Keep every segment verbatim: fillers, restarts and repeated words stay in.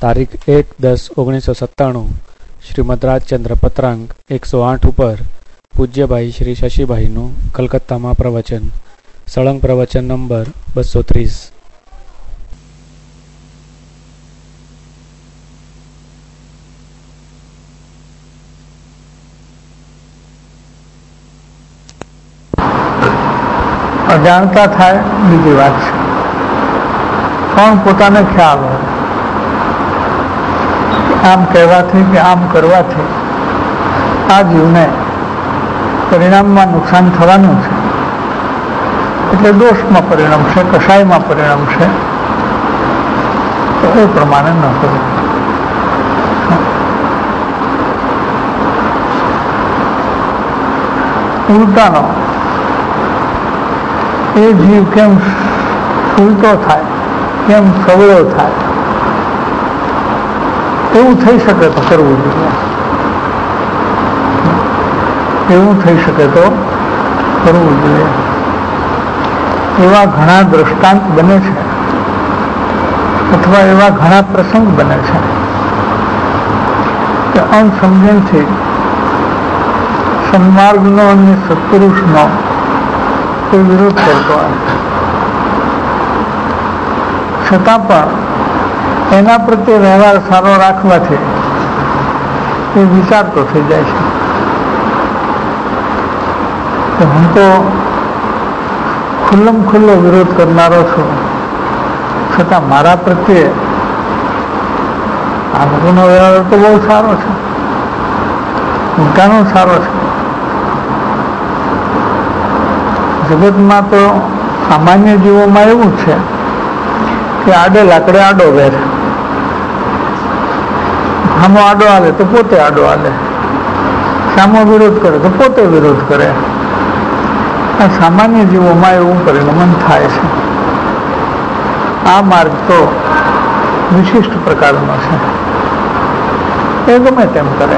તારીખ એક દસ ઓગણીસો સત્તાણું શ્રીમદ રાજચંદ્ર પત્રાંક એકસો આઠ ઉપર પૂજ્યભાઈ શ્રી શશીભાઈનું કલકત્તામાં પ્રવચન, સળંગ પ્રવચન નંબર બસો ત્રીસ. અજાણતા થાય બીજી વાત છે, પણ પોતાને ખ્યાલ હોય આમ કહેવાથી કે આમ કરવાથી આ જીવને પરિણામમાં નુકસાન થવાનું છે, એટલે દોષમાં પરિણમશે, કસાયમાં પરિણમશે, તો એ પ્રમાણે ન કરવું. ઉલટાનો એ જીવ કેમ ફૂલતો થાય, કેમ સવળો થાય, એવું થઈ શકે તો કરવું જોઈએ. એવું થઈ શકે તો કરવું જોઈએ. એવા ઘણા દ્રષ્ટાંત બને છે, અથવા એવા ઘણા પ્રસંગ બને છે કે અણસમજણથી સન્માર્ગનો અને સત્પુરુષનો કોઈ વિરોધ કરતો હોય, છતાં પણ એના પ્રત્યે વ્યવહાર સારો રાખવાથી એ વિચારતો થઈ જાય છે કે હું તો ખુલ્લમ ખુલ્લો વિરોધ કરનારો છું, છતાં મારા પ્રત્યે આ લોકોનો વ્યવહાર તો બહુ સારો છે, ઉલટાનો સારો છે. જગતમાં તો સામાન્ય જીવોમાં એવું છે કે આડે લાકડે આડો વેર, સામો આડો હાલે તો પોતે આડો હાલે, સામો વિરોધ કરે તો પોતે વિરોધ કરે. આ સામાન્ય જીવોમાં એવું પરિણમન થાય છે. આ માર્ગ તો વિશિષ્ટ પ્રકારનો છે, એ ગમે તેમ કરે.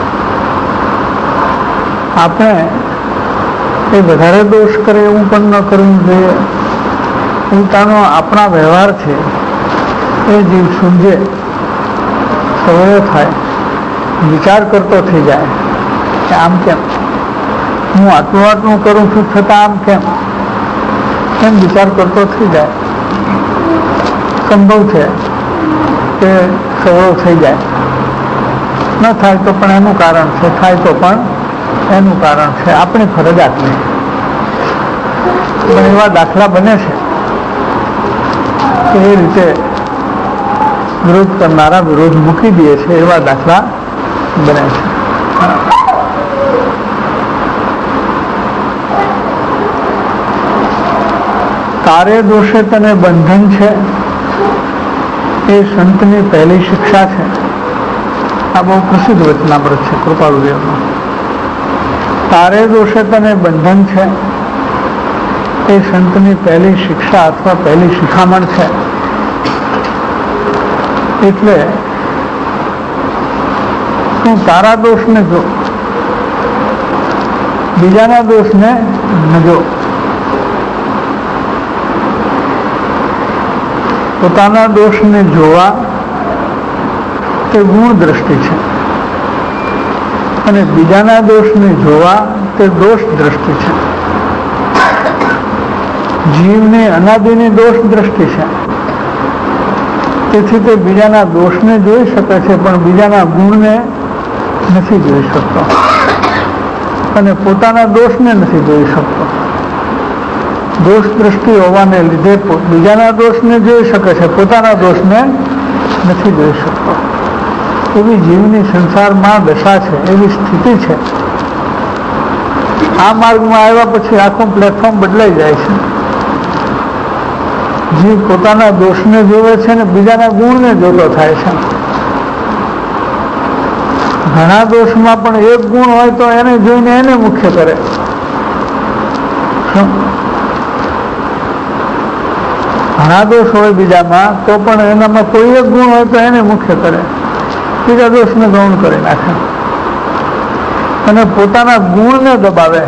આપણે એ વધારે દોષ કરે એવું પણ ન કરવું જોઈએ. ઉલટાનો આપણા વ્યવહારથી એ જીવ સૂંઝે, સવળો થાય, વિચાર કરતો થઈ જાય કે આમ કેમ, હું આટલું આટલું કરું છું છતાં આમ કેમ, એમ વિચાર કરતો થઈ જાય. સંભવ છે કે સવળો થઈ જાય, ન થાય તો પણ એનું કારણ છે, થાય તો પણ એનું કારણ છે. આપણી ફરજ આટલી. પણ એવા દાખલા બને છે કે એ રીતે વિરોધ કરનારા વિરોધ મૂકી દે છે, એવા દાખલા બને છે. તારે દોષે તને બંધન છે, એ સંતની પહેલી શિક્ષા છે. આ બહુ પ્રસિદ્ધ વચનામૃત છે કૃપાળુદેવનું. તારે દોષે તને બંધન છે, એ સંતની પહેલી શિક્ષા અથવા પહેલી શિખામણ છે. એટલે તું તારા દોષને જો, બીજાના દોષને ન જો. પોતાના દોષને જોવા તે ગુણ દ્રષ્ટિ છે, અને બીજાના દોષને જોવા તે દોષ દ્રષ્ટિ છે. જીવની અનાદિની દોષ દ્રષ્ટિ છે, તેથી તે બીજાના દોષને જોઈ શકે છે, પણ બીજાના ગુણને નથી જોઈ શકતો, અને પોતાના દોષને નથી જોઈ શકતો. દોષ દ્રષ્ટિ હોવાને લીધે બીજાના દોષને જોઈ શકે છે, પોતાના દોષને નથી જોઈ શકતો. એવી જીવની સંસારમાં દશા છે, એવી સ્થિતિ છે. આ માર્ગમાં આવ્યા પછી આખું પ્લેટફોર્મ બદલાઈ જાય છે. જીવ પોતાના દોષને જોવે છે ને બીજાના ગુણને જોતો થાય છે. ઘણા દોષમાં પણ એક ગુણ હોય તો એને જોઈને એને મુખ્ય કરે. ઘણા દોષ હોય બીજામાં તો પણ એનામાં કોઈ એક ગુણ હોય તો એને મુખ્ય કરે, બીજા દોષને ગૌણ કરી નાખે, અને પોતાના ગુણને દબાવે,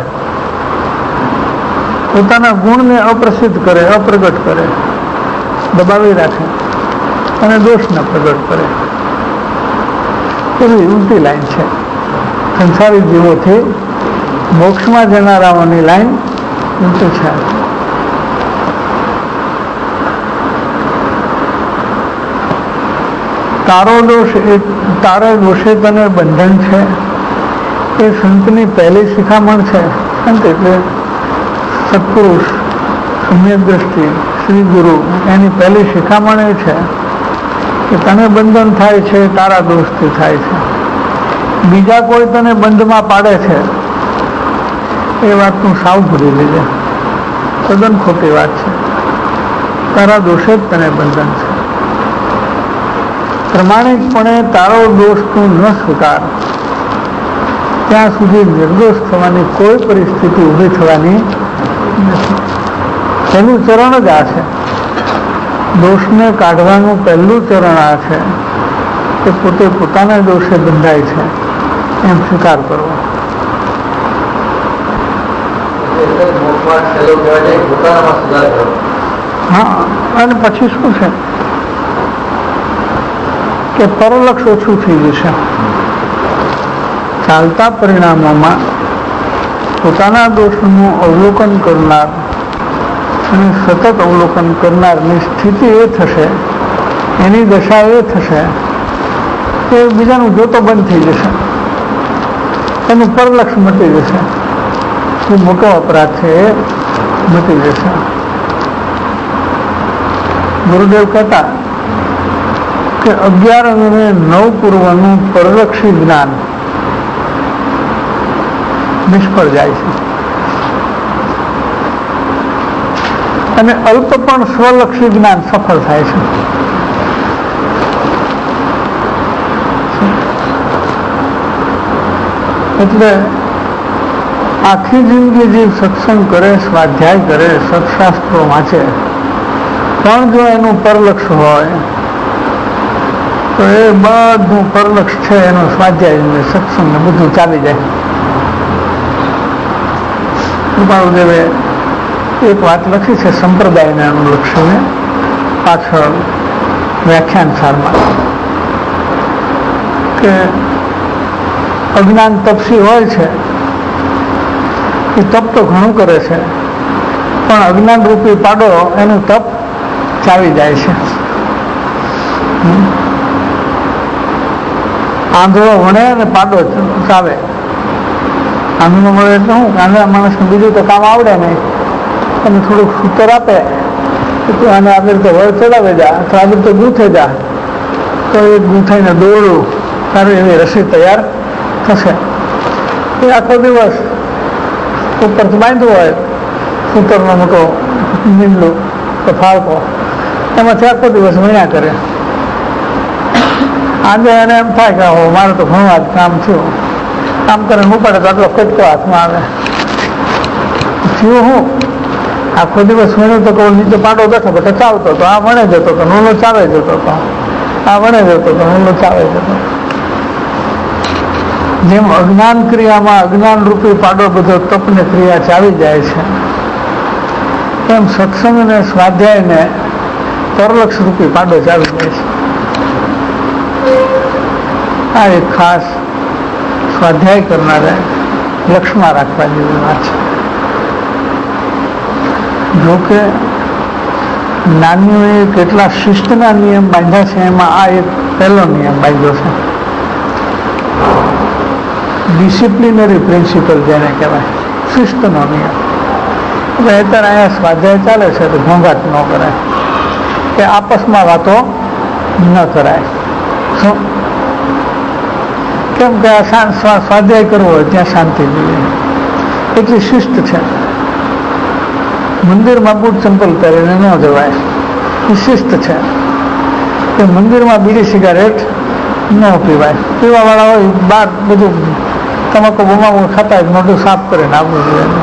પોતાના ગુણને અપ્રસિદ્ધ કરે, અપ્રગટ કરે, દબાવી રાખે. અને દોષને પ્રગટ કરે. એવી ઉલટી લાઈન છે. સંસારી જીવોથી મોક્ષમાં જનારાઓની લાઈન ઉલટી છે. તારો દોષ એ તારે દોષે તને બંધન છે એ સંતની પહેલી શિખામણ છે. સંત એટલે સત્પુરુષ, સમ્યક દ્રષ્ટિ, શ્રી ગુરુ, એની પહેલી શિખામણ એ છે કે તને બંધન થાય છે તારા દોષથી થાય છે. બીજા કોઈ તને બંધમાં પાડે છે એ વાતનું સાવ ભૂલી લેજે. તદ્દન ખોટી વાત છે. તારા દોષે જ તને બંધન છે. પ્રમાણિકપણે તારો દોષ તું ન સ્વીકાર ત્યાં સુધી નિર્દોષ થવાની કોઈ પરિસ્થિતિ ઊભી થવાની નથી. તેનું ચરણ જ આ છે. દોષને કાઢવાનું પહેલું ચરણ આ છે કે પોતે પોતાના દોષે બંધાય છે એમ સ્વીકાર કરવો. હા, અને પછી શું છે કે પરલક્ષ ઓછું થઈ જશે. ચાલતા પરિણામોમાં પોતાના દોષનું અવલોકન કરનાર અને સતત અવલોકન કરનારની સ્થિતિ એ થશે, એની દશા એ થશે કે બીજાનું જોતો બંધ થઈ જશે, એનું પરલક્ષ મટી જશે. જે મોટો અપરાધ છે એ મટી જશે. ગુરુદેવ કહેતા કે અગિયાર અને નવ પૂર્વનું પરલક્ષી જ્ઞાન નિષ્ફળ જાય છે અને અલ્પ પણ સ્વલક્ષી જ્ઞાન સફળ થાય છે. એટલે આખી જિંદગી જે સત્સંગ કરે, સ્વાધ્યાય કરે, સત્શાસ્ત્રો વાંચે, પણ જો એનું પરલક્ષ હોય તો એ બધું પરલક્ષ છે એનું સ્વાધ્યાય સત્સંગ ને બધું ચાલી જાય. કૃપાળુદેવે એક વાત લખી છે સંપ્રદાયને અનુલક્ષીને પાછળ વ્યાખ્યાન સારમાં કે અજ્ઞાન તપસી હોય છે એ તપ તો ઘણું કરે છે પણ અજ્ઞાન રૂપી પાડો એનું તપ ચાવી જાય છે. આંધળો વણે અને પાડો ચાવે. આંધળો મળે એટલે શું, આંધળા માણસને બીજું તો કામ આવડે નહીં, અને થોડુંક સૂતર આપે તો આને આવી રીતે વળ ચડાવી જા તો આવી રીતે ગૂંથે જા તો એ ગૂંથાઈને દોરડું સારું એવી રસી તૈયાર થશે. એ આખો દિવસ ઉપરથી બાંધવું હોય સૂતરનો મોટો મીંડલું તો ફાળકો, એમાંથી આખો દિવસ વણ્યા કરે. આજે એને એમ થાય કે હો મારે તો ઘણું આજ કામ થયું, કામ કરે ઉપાડે તો આટલો કટકો હાથમાં આવે. થયું હું આખો દિવસ વણ્યું તો કહું નીચે પાડો બેઠો બેઠો ચાલતો હતો, આ વણે જતો હતો, નોલો ચાવે જતો હતો, આ વણે જતો હતો, નોલો ચાવે જતો. જેમ અજ્ઞાન ક્રિયામાં અજ્ઞાન રૂપી પાડો બધો તપને ક્રિયા ચાલી જાય છે, એમ સત્સંગ ને સ્વાધ્યાય ને પરલક્ષ રૂપી પાડો ચાલી જાય છે. આ એક ખાસ સ્વાધ્યાય કરનારે લક્ષમાં રાખવા જેવી વાત છે. જોકે જ્ઞાનીઓએ કેટલા શિસ્તના નિયમ બાંધ્યા છે, એમાં આ એક પહેલો નિયમ બાંધ્યો છે. ડિસિપ્લિનરી પ્રિન્સિપલ જેને કહેવાય, શિસ્તનો નિયમ. એટલે અત્યારે અહીંયા સ્વાધ્યાય ચાલે છે તો ઘોંઘાટ ન કરાય, કે આપસમાં વાતો ન કરાય. શું કેમ કે આ સ્વાધ્યાય કરવો હોય ત્યાં શાંતિ જોઈએ, એટલી શિસ્ત છે. મંદિરમાં બૂટ ચંપલ પહેરીને ન જવાય, એ શિસ્ત છે. કે મંદિરમાં બીડી સિગારેટ ન પીવાય, પીવાવાળા હોય બહાર બધું તમાકુ બમાકુ ખાતા મોઢું સાફ કરીને આવવું જોઈએ.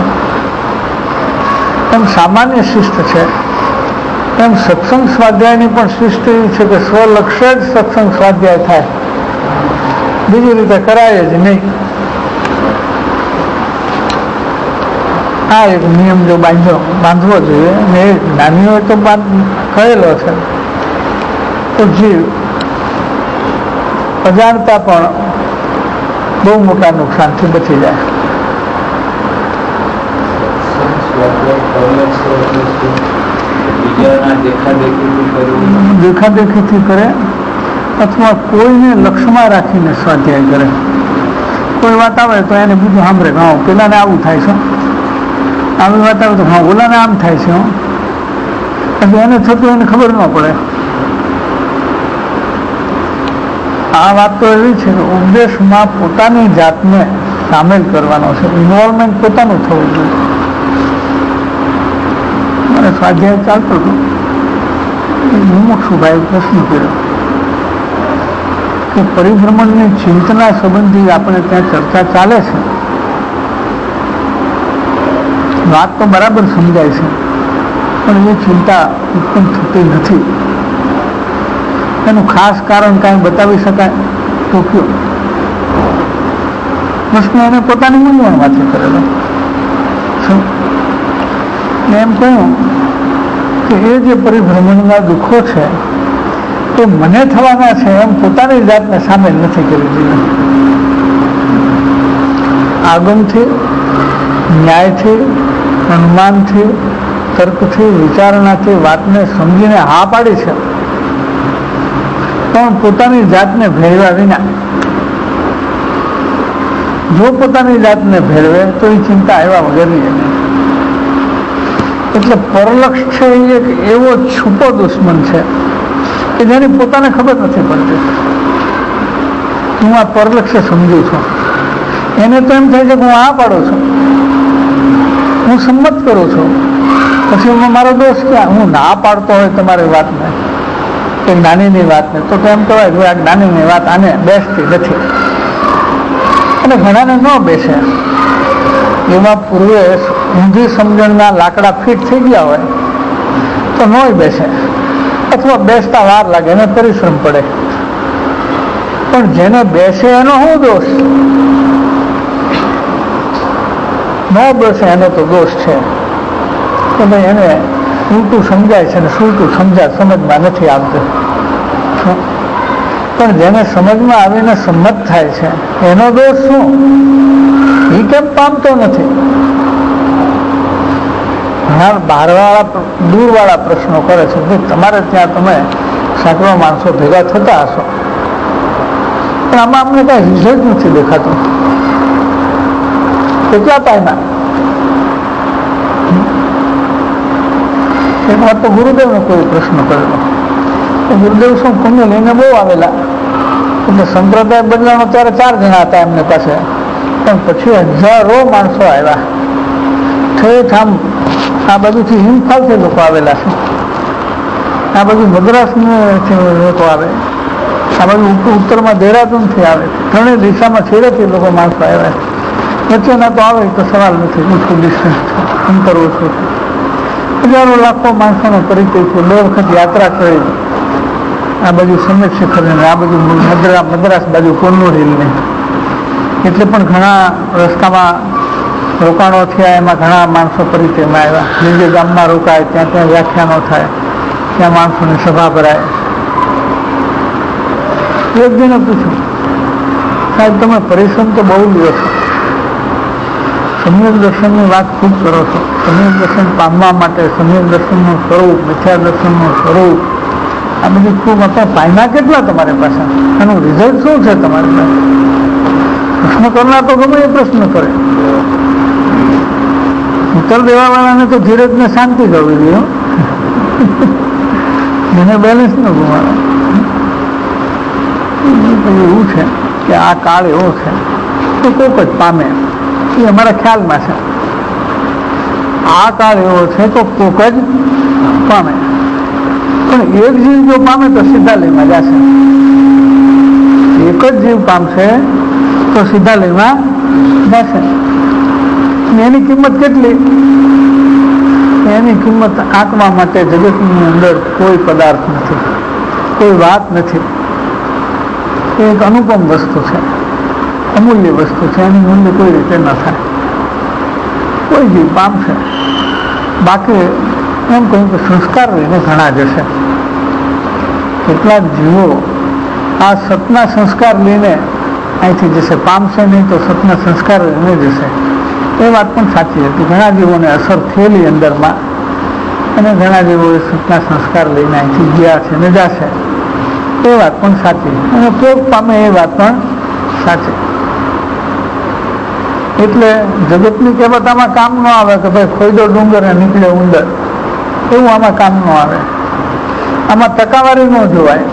એમ સામાન્ય શિસ્ત છે, એમ સત્સંગ સ્વાધ્યાયની પણ શિસ્ત એવી છે કે સ્વલક્ષ્ય જ સત્સંગ સ્વાધ્યાય થાય, બીજી રીતે કરાય જ નહીં. આ એક નિયમ જો બાંધો બાંધવો જોઈએ, ને એ જ્ઞાનીઓએ તો કહેલો છે તો જીવ અજાણતા પણ બહુ મોટા નુકસાનથી બચી જાય. દેખાદેખીથી કરે અથવા કોઈને લક્ષ્યમાં રાખીને સ્વાધ્યાય કરે. કોઈ વાત આવે તો એને બીજું સાંભળે, હા પેલાને આવું થાય છે, આવી વાત આવે તો હા ઓલાને આમ થાય છે, એટલે એને થતું એને ખબર ન પડે. આ વાત તો એવી છે કે ઉપદેશમાં પોતાની જાતને સામેલ કરવાનો છે, ઇન્વોલ્વમેન્ટ પોતાનું થવું જોઈએ. મને સ્વાધ્યાય ચાલતો હતો, મુમુક્ષુભાઈ પ્રશ્ન કર્યો કે પરિભ્રમણની ચિંતના સંબંધી આપણે ત્યાં ચર્ચા ચાલે છે, વાત તો બરાબર સમજાય છે, પણ એ ચિંતા ઉત્પન્ન થતી નથી. એનું ખાસ કારણ કાંઈ બતાવી શકાય તો કયો? પ્રશ્ન એને પોતાની મૂંઝવણમાંથી કરેલો. એમ કહ્યું કે એ જે પરિભ્રમણના દુઃખો છે એ મને થવાના છે એમ પોતાની જાતને સામેલ નથી કરી દીધી. આગમથી, ન્યાયથી, અનુમાનથી, તર્કથી, વિચારણાથી વાતને સમજીને હા પાડી છે, પણ પોતાની જાતને ભેળવ્યા વિના. જો પોતાની જાતને ભેળવે તો એ ચિંતા આવ્યા વગરની એની. એટલે પરલક્ષ છે એ એક એવો છૂપો દુશ્મન છે કે જેની પોતાને ખબર નથી પડતી. હું આ પરલક્ષે સમજુ છું, એને તો એમ થાય છે કે હું આ પાડું છું, હું સંમત કરું છું, પછી મારો દોષ ક્યાં? હું ના પાડતો હોય તમારી વાતને, કે જ્ઞાનીની વાતને, તો કેમ કહેવાય કે આ જ્ઞાનીની વાત આને બેસતી નથી. અને ઘણાને ન બેસે. એમાં પૂર્વે ઊંધી સમજણના લાકડા ફિટ થઈ ગયા હોય તો નોય બેસે, અથવા બેસતા વાર લાગે, એને પરિશ્રમ પડે. પણ જેને બેસે એનો શું દોષ? ન બેસે એનો તો દોષ છે કે ભાઈ એને ઉલટું સમજાય છે ને સુલટું સમજાય સમજમાં નથી આવતું. પણ જેને સમજમાં આવીને સંમત થાય છે એનો દોષ શું? એ કેમ પામતો નથી? ઘણા બહારવાળા દૂરવાળા પ્રશ્નો કરે છે કે તમારે ત્યાં તમે સેંકડો માણસો ભેગા થતા હશો, પણ આમાં અમને કાંઈ રિઝલ્ટ નથી દેખાતું. કેટલા ટાઈમમાં? એક વાર તો ગુરુદેવને કોઈ પ્રશ્ન કરેલો. ગુરુદેવ શું પુણ્ય લઈને બહુ આવેલા, એટલે સંપ્રદાય બદલાનો ત્યારે ચાર જણા હતા એમને પાસે, પણ પછી હજારો માણસો આવ્યા. ઠેઠ આમ આ બાજુથી હિમફાલથી લોકો આવેલા છે, આ બાજુ મદ્રાસથી લોકો આવે, આ બાજુ ઉત્તરમાં દેહરાદૂનથી આવે, ત્રણેય દિશામાં છેડેથી લોકો માણસો આવ્યા. વચ્ચેના તો આવે તો સવાલ નથી, ઓછું ડિસ્ટન્સ છે, અંતર ઓછું છે. હજારો લાખો માણસોનો પરિચય છે. બે વખત યાત્રા કરી, આ બાજુ સમેત શિખર ને આ બાજુ મદ્રાસ મદ્રાસ બાજુ કોન્નૂર હિલને. એટલે પણ ઘણા રસ્તામાં રોકાણો થયા, એમાં ઘણા માણસો પરિચયમાં આવ્યા. જે જે ગામમાં રોકાય ત્યાં ત્યાં વ્યાખ્યાનો થાય, ત્યાં માણસોની સભા ભરાય. એક જણે પૂછ્યું, સાહેબ તમે પરિશ્રમ તો બહુ લ્યો છો, સમ્યક દર્શનની વાત ખૂબ કરો છો, સમ્યક દર્શન પામવા માટે સમ્યક દર્શનનું સ્વરૂપ, મિથ્યા દર્શનનું સ્વરૂપ, આ બધી ખૂબ આપણે પામ્યા કેટલા તમારી પાસે? એનું રિઝલ્ટ શું છે તમારી પાસે? પ્રશ્ન કરનાર તો ગમે એ પ્રશ્ન કરે, ઉત્તર દેવાવાળાને તો ધીરજને શાંતિ કરવી જોઈએ, એને બેલેન્સ ન ગુમાવે. એવું છે કે આ કાળ એવો છે કે કોક જ પામે, એ અમારા ખ્યાલમાં છે. આ કાળ એવો છે તો કોક જ પામે, પણ એક જીવ જો પામે તો સીધા લયમાં જશે. એક જ જીવ પામશે તો સીધા લયમાં જશે. એની કિંમત કેટલી? એની કિંમત આંકવા માટે જગતની અંદર કોઈ પદાર્થ નથી, કોઈ વાત નથી. એ એક અનુપમ વસ્તુ છે, અમૂલ્ય વસ્તુ છે. એનું મૂલ્ય કોઈ રીતે ન થાય. કોઈ જીવ પામશે. બાકી એમ કહ્યું કે સંસ્કાર લઈને ઘણા જશે. કેટલાક જીવો આ સતના સંસ્કાર લઈને અહીંથી જશે, પામશે નહીં તો સતના સંસ્કાર લઈને જશે. એ વાત પણ સાચી હતી. ઘણા જીવોને અસર થયેલી અંદરમાં, અને ઘણા જીવોએ સતના સંસ્કાર લઈને અહીંથી ગયા છે ને જશે. એ વાત પણ સાચી, અને ઉપયોગ પામે એ વાત પણ સાચી. એટલે જગતની કહેવત આમાં કામ ન આવે કે ભાઈ ખોઈદો ડુંગર ને નીકળે ઉંદર, એવું આમાં કામ ન આવે. આમાં ટકાવારી ન જોવાય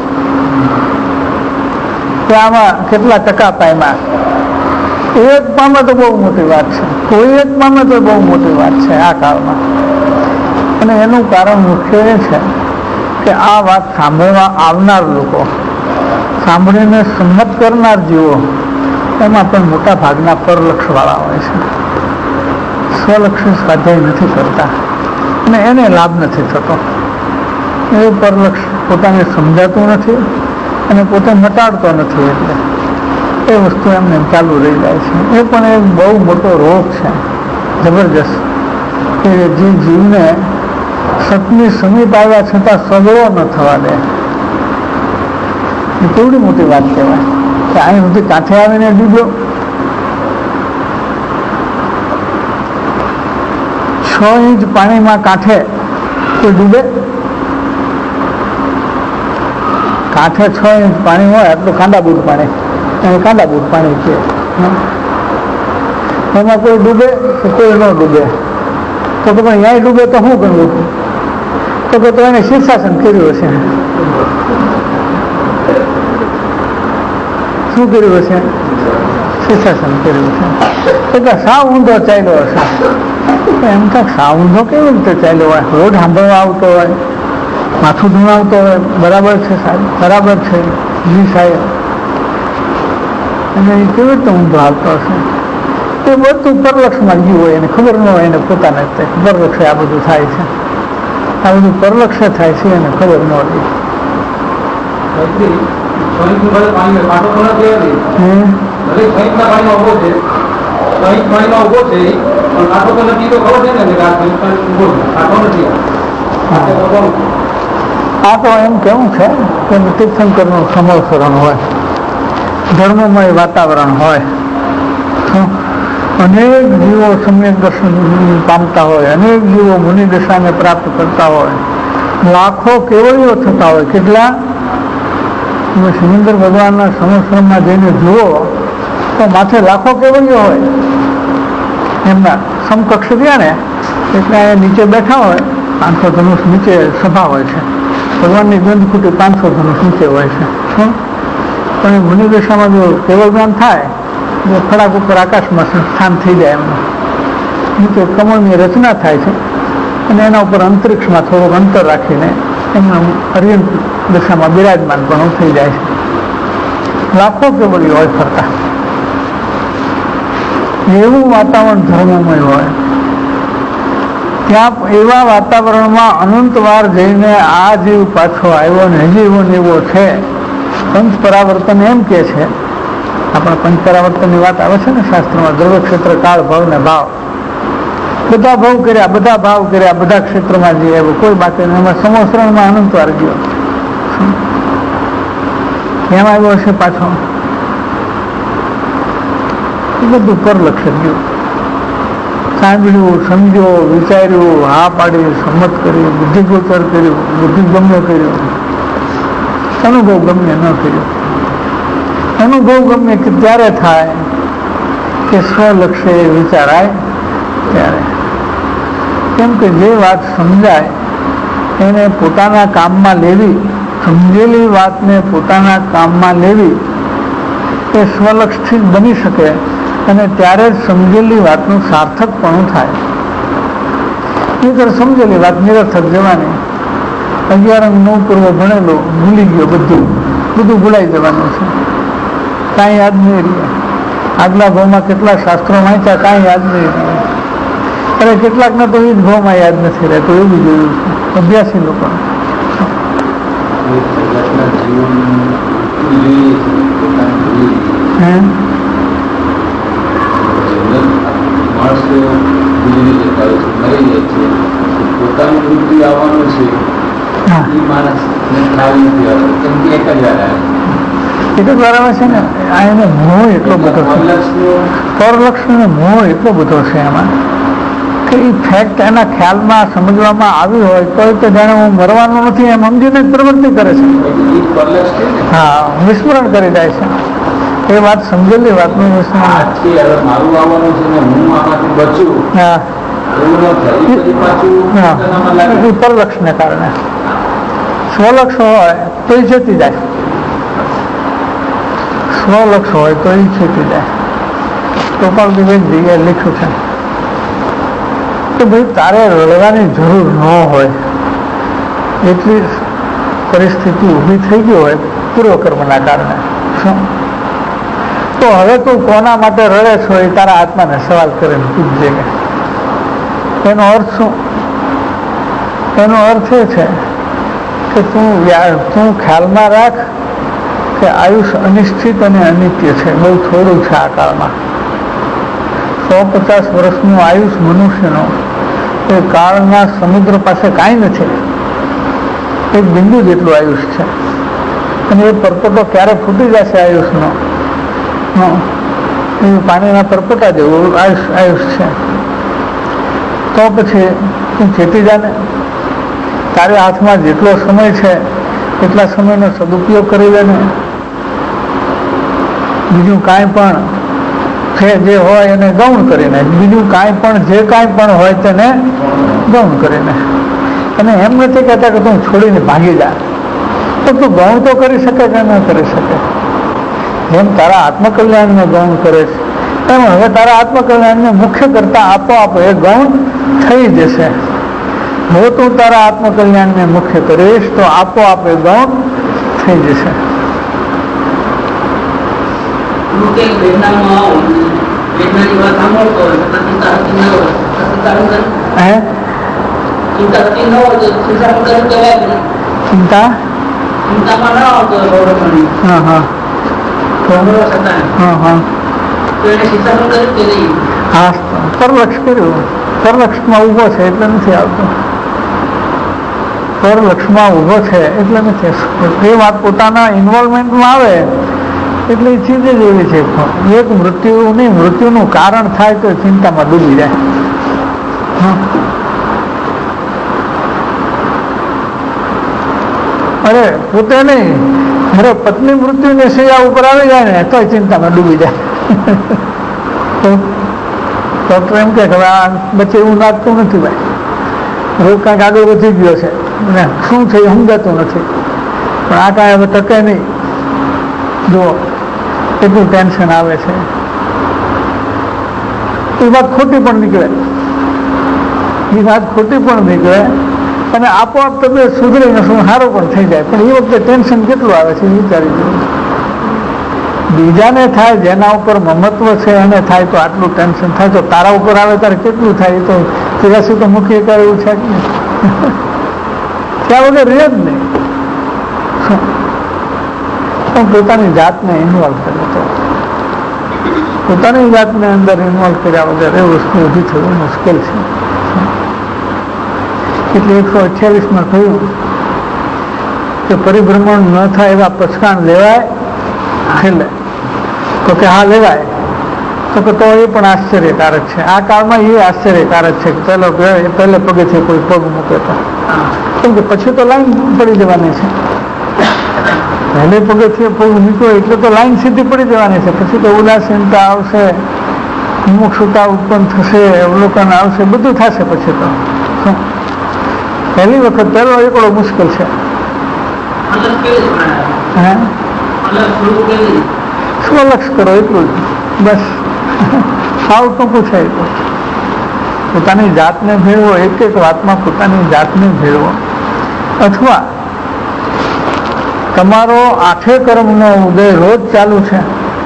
કે આમાં કેટલા ટકા પામ્યા. એક પામે તો બહુ મોટી વાત છે, કોઈ એક પામે તો બહુ મોટી વાત છે આ કાળમાં. અને એનું કારણ મુખ્ય એ છે કે આ વાત સાંભળવા આવનાર લોકો, સાંભળીને સંમત કરનાર જીવો, એમાં પણ મોટા ભાગના પરલક્ષવાળા હોય છે. સ્વલક્ષી સ્વાધ્યાય નથી કરતા અને એને લાભ નથી થતો. એ પરલક્ષ પોતાને સમજાતું નથી અને પોતે મટાડતો નથી, એટલે એ વસ્તુ એમને ચાલુ રહી જાય છે. એ પણ એક બહુ મોટો રોગ છે, જબરજસ્ત, કે જે જીવને સતની સમીપ આવ્યા છતાં સગળો ન થવા દે. એ કેવડી મોટી વાત કહેવાય કે અહીં સુધી કાંઠે આવીને ડૂબ્યો. છ ઇંચ પાણીમાં કાંઠે કોઈ ડૂબે? કાંઠે છ ઇંચ પાણી હોય એટલું કાંડા બૂટ પાણી, એને કાંડા બૂટ પાણી છે. એમાં કોઈ ડૂબે કે કોઈ ન ડૂબે? તો કે પણ ત્યાં ડૂબે તો શું કરવું? તો કે તો એને શીર્ષાસન કર્યું હશે. શું કર્યું હશે? શીર્ષાસન કર્યું છે. એટલે સાવ ઊંધો ચાલ્યો હશે. એમ તો સાવ ઊંધો કેવી રીતે ચાલ્યો હોય? રોજ સાંભળવા આવતો હોય, માથું ધુણાવતો હોય, બરાબર છે સાહેબ, બરાબર છે જી સાહેબ, અને એ કેવી રીતે ઊંધો આવતો હશે? એ બધું પરલક્ષમાં ગયું હોય, એને ખબર ન હોય, એને પોતાને પરલક્ષે આ બધું થાય છે. આ બધું પરલક્ષે થાય છે, એને ખબર ન હોય. આ તો એમ કેવું છે કે તીર્થંકરનું સમોસરણ હોય, ધર્મમય વાતાવરણ હોય, અનેક જીવો સમ્યક દર્શન પામતા હોય, અનેક જીવો મુનિ દશાને પ્રાપ્ત કરતા હોય, લાખો કેવળીઓ થતા હોય. કેટલા? તમે સિમંદર ભગવાનના સમોસરણમાં જઈને જુઓ તો માથે લાખો કેવળીઓ હોય. એમના સમકક્ષ રહ્યા ને એટલે એ નીચે બેઠા હોય, પાંચસો ધનુષ નીચે સભા હોય છે. ભગવાનની ગંધ ખૂટી પાંચસો ધનુષ નીચે હોય છે. શું પણ એ મુનિ દશામાં જો કેવળ જ્ઞાન થાય, જો ખડાક ઉપર આકાશમાં સ્થાન થઈ જાય, એમનું નીચે કમળની રચના થાય છે, અને એના ઉપર અંતરિક્ષમાં થોડુંક અંતર રાખીને એમના અર્યંત દશામાં બિરાજમાન પણ થઈ જાય છે. લાખો કેવળી હોય ફરતા. એવું વાતાવરણ ધર્મમય હોય. ત્યાં એવા વાતાવરણમાં અનંત વાર જઈને આ જીવ પાછો આવ્યો ને હજી એવો ને એવો છે. પંચ પરાવર્તન એમ કે છે, આપણે પંચ પરાવર્તનની વાત આવે છે ને શાસ્ત્રમાં, દ્રવ્ય ક્ષેત્ર કાળ ભાવ ને ભાવ. બધા ભાવ કર્યા, બધા ભાવ કર્યા, બધા ક્ષેત્રમાં જઈ આવ્યો, કોઈ બાકી નહીં. એમાં સમોસરણમાં અનંત વાર ગયો. કેમ આવ્યો હશે પાછો? એ બધું પરલક્ષ ગયું. સાંભળ્યું, સમજ્યો, વિચાર્યું, હા પાડી, સંમત કર્યું, બુદ્ધિગોચર કર્યું, બુદ્ધિગમ્ય કર્યું, અનુભવ ગમ્ય ન કર્યો. અનુભવ ગમ્ય કે ત્યારે થાય કે સ્વલક્ષે વિચારાય ત્યારે. કેમ કે જે વાત સમજાય એને પોતાના કામમાં લેવી, સમજેલી વાતને પોતાના કામમાં લેવી એ સ્વલક્ષથી જ બની શકે, અને ત્યારે જ સમજેલી વાતનું સાર્થકપણું થાય. નહીંતર સમજેલી વાત નિરર્થક જવાની. અગિયાર નવ પૂર્વ ભણેલો ભૂલી ગયો, બધું બધું ભૂલાઈ જવાનું છે, કાંઈ યાદ નહીં રહે. આગલા ભાવમાં કેટલા શાસ્ત્રો વાંચ્યા, કાંઈ યાદ નહીં રહે. અરે કેટલાકને તો એ જ ભાવમાં યાદ નથી રહેતું, એવું જોયું છે અભ્યાસી લોકો. હે માણસો ગુજરી જતા હોય છે, મરી જાય છે, પોતાનું મૃત્યુ આવવાનું છે, એ માણસ ખ્યાલ નથી આવતો. એટલે દ્વારા છે ને આ એને મોહ એટલો બધો છે, પરલક્ષનો મોહ એટલો બધો છે એમાં કે એ ફેક્ટ એના ખ્યાલમાં સમજવામાં આવી હોય તો તો જાણે હું મરવાનો નથી એમ સમજીને જ પ્રવૃત્તિ કરે છે. હા, વિસ્મરણ કરી જાય છે. એ વાત સમજેલી વાતનું વિસ્મરણ. હા, એ પરલક્ષને કારણે. સ્વલક્ષ હોય તો એ જતી જાય, સ્વલક્ષ હોય તો એ છૂટી જાય. ગોપાલ વિવેકજીએ લખ્યું છે કે ભાઈ તારે રડવાની જરૂર ન હોય એટલી પરિસ્થિતિ ઊભી થઈ ગઈ હોય પૂર્વકર્મના કારણે, શું તો હવે તું કોના માટે રડે છો એ તારા આત્માને સવાલ કરીને પૂછજે. એનો અર્થ શું? એનો અર્થ એ છે કે તું તું ખ્યાલમાં રાખ કે આયુષ અનિશ્ચિત અને અનિત્ય છે, બહુ થોડું છે આ કાળમાં. સો પચાસ વર્ષનું આયુષ મનુષ્યનું એ કાળના સમુદ્ર પાસે કાંઈ નથી, એક બિંદુ જેટલું આયુષ છે. અને એ પરપોટો ક્યારે ફૂટી જશે આયુષનો, એ પાણીના પરપોટા જેવું આયુષ આયુષ છે. તો પછી તું ચેતી જાને, તારે હાથમાં જેટલો સમય છે એટલા સમયનો સદુપયોગ કરી લે ને. બીજું કાંઈ પણ છે જે હોય એને ગૌણ કરીને, બીજું કાંઈ પણ જે કાંઈ પણ હોય તેને ગૌણ કરીને. અને એમ નથી કહેતા કે તું છોડીને ભાગી જા, તો તું ગૌણ તો કરી શકે કે ન કરી શકે. જેમ તારા આત્મકલ્યાણને ગૌણ કરે છે એમ હવે તારા આત્મકલ્યાણને મુખ્ય કરતા આપોઆપ એ ગૌણ થઈ જશે. જો તું તારા આત્મકલ્યાણને મુખ્ય કરીશ તો આપોઆપ એ ગૌણ થઈ જશે. હે ચિંતા હા હા હા હા હા પરલક્ષ કર્યું, પરલક્ષમાં ઊભો છે એટલે નથી આવતો, પરલક્ષમાં ઊભો છે એટલે નથી. એ વાત પોતાના ઇન્વોલ્વમેન્ટમાં આવે એટલે એ ચીજ જ એવી છે. એક મૃત્યુ નહીં, મૃત્યુનું કારણ થાય તો ચિંતામાં ડૂબી જાય. અરે પોતે નહીં, અરે પત્ની મૃત્યુની સૈયા ઉપર આવી જાય ને તો ચિંતામાં ડૂબી જાય. ડોક્ટર એમ કે આ બચ્ચે એવું લાગતું નથી ભાઈ, રોગ કાંઈક આગળ વધી ગયો છે, શું છે એ સમજાતું નથી, પણ આ કાંઈ હવે ટકે નહીં. જુઓ એટલું ટેન્શન આવે છે. એ વાત ખોટી પણ નીકળે, એ વાત ખોટી પણ નીકળે અને આપોઆપ તબિયત સુધરીને શું સારું પણ થઈ જાય. પણ એ વખતે ટેન્શન કેટલું આવે છે વિચારી જવું. બીજાને થાય જેના ઉપર મમત્વ છે એને થાય તો આટલું ટેન્શન થાય, તો તારા ઉપર આવે ત્યારે કેટલું થાય. તો તિરાસી તો મુખ્ય કરે એવું છે કે ત્યાં વગર રહે જ નહીં. પણ પોતાની જાતને ઇન્વોલ્વ કરે તો પોતાની જાતને અંદર ઇન્વોલ્વ કર્યા વગર એ વસ્તુ ઊભી થવું મુશ્કેલ છે. એટલે એકસો અઠ્યાવીસમાં કહ્યું કે પરિભ્રમણ ન થાય એવા પછાણ લેવાય છેલ્લે, તો કે હા લેવાય. તો કે તો એ પણ આશ્ચર્યકારક છે. આ કાળમાં એ આશ્ચર્યકારક છે કે પહેલો પહેલે પગેથી કોઈ પગ મૂકે તો, કેમ કે પછી તો લાઈન પડી જવાની છે. પહેલે પગેથી પગ મૂક્યો એટલે તો લાઈન સીધી પડી જવાની છે. પછી તો ઉદાસીનતા આવશે, મુમુક્ષુતા ઉત્પન્ન થશે, અવલોકન આવશે, બધું થશે. પછી તો પહેલી વખત પહેલો એકડો મુશ્કેલ છે. હે સ્વલક્ષ કરો એટલું જ બસ. સાવ ટૂંકું છે એટલું. પોતાની જાતને ભેળવો, એક એક વાતમાં પોતાની જાતને ભેળવો. અથવા તમારો આઠે કર્મનો ઉદય રોજ ચાલુ છે,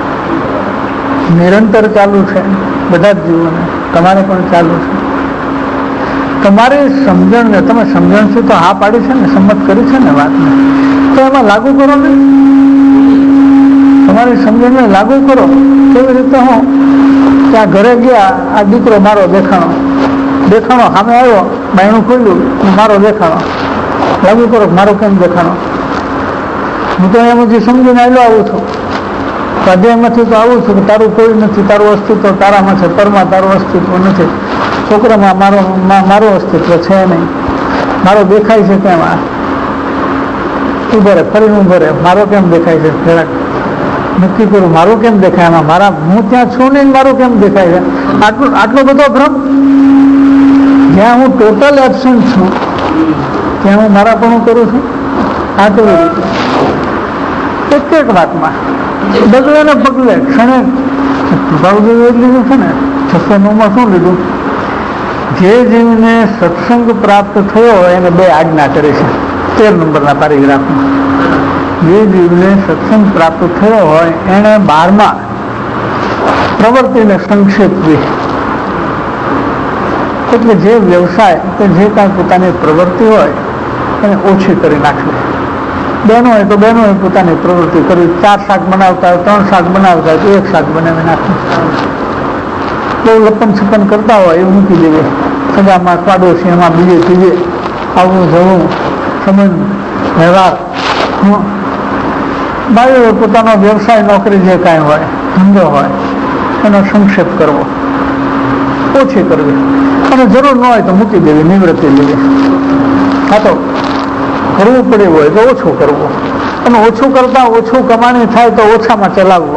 નિરંતર ચાલુ છે, બધા જ જીવોને તમારે પણ ચાલુ છે. તમારી સમજણને તમે સમજણથી તો હા પાડી છે ને, સંમત કરી છે ને વાતને, તો એમાં લાગુ કરો ને. તમારી સમજણને લાગુ કરો. કેવી રીતે? હું ત્યાં ઘરે ગયા, આ દીકરો મારો દેખાણો દેખાણો સામે આવ્યો, બાયણું ખોલ્યું, મારો દેખાણો. લાગુ કરો મારો કેમ દેખાણો. હું તો એમ હજી સમજીને આવેલો આવું છું. સ્વાધ્યાયમાંથી તો આવું છું કે તારું કોઈ નથી, તારું અસ્તિત્વ તારામાં છે, પરમાં તારું અસ્તિત્વ નથી, છોકરામાં મારો મારું અસ્તિત્વ છે નહીં, મારો દેખાય છે કેમ? આ ઉભો રહે, ફરીને ઉભો રહે, મારો કેમ દેખાય છે? જરાક નક્કી કરું, મારું કેમ દેખાય એમાં? મારા હું ત્યાં છું નહીં, મારું કેમ દેખાય છે? આટલું આટલો બધો ભ્રમ. જ્યાં હું ટોટલ એબસન્ટ છું ત્યાં હું મારાપણું કરું છું. આ તો એક એક વાતમાં ડગલે ને પગલે ક્ષણે ભાવદેવ લીધું છે ને છસો નવ માં શું લીધું? જે જીવને સત્સંગ પ્રાપ્ત થયો હોય એને બે આજ્ઞા કરે છે. તેર નંબરના પેરેગ્રાફમાં જે જીવને સત્સંગ પ્રાપ્ત થયો હોય એને બારમાં પ્રવૃત્તિને સંક્ષેપવી, એટલે જે વ્યવસાય કે જે કાંઈ પોતાની પ્રવૃત્તિ હોય એને ઓછી કરી નાખવી. બહેનો હોય તો બહેનો પોતાની પ્રવૃત્તિ કરવી. ચાર શાક બનાવતા હોય, ત્રણ શાક બનાવતા હોય તો એક શાક બનાવી નાખવું. બહુ લપન છપન કરતા હોય એ મૂકી દેવી. સગામાં પાડોશી એમાં બીજે ત્રીજે આવવું જવું, સંબંધ વ્યવહાર, ભાઈઓ પોતાનો વ્યવસાય નોકરી જે કાંઈ હોય, ધંધો હોય એનો સંક્ષેપ કરવો, ઓછી કરવી, અને જરૂર ન હોય તો મૂકી દેવી, નિવૃત્તિ લેવી. હા તો કરવું પડે હોય તો ઓછું કરવું, અને ઓછું કરતા ઓછું કમાણી થાય તો ઓછામાં ચલાવવું.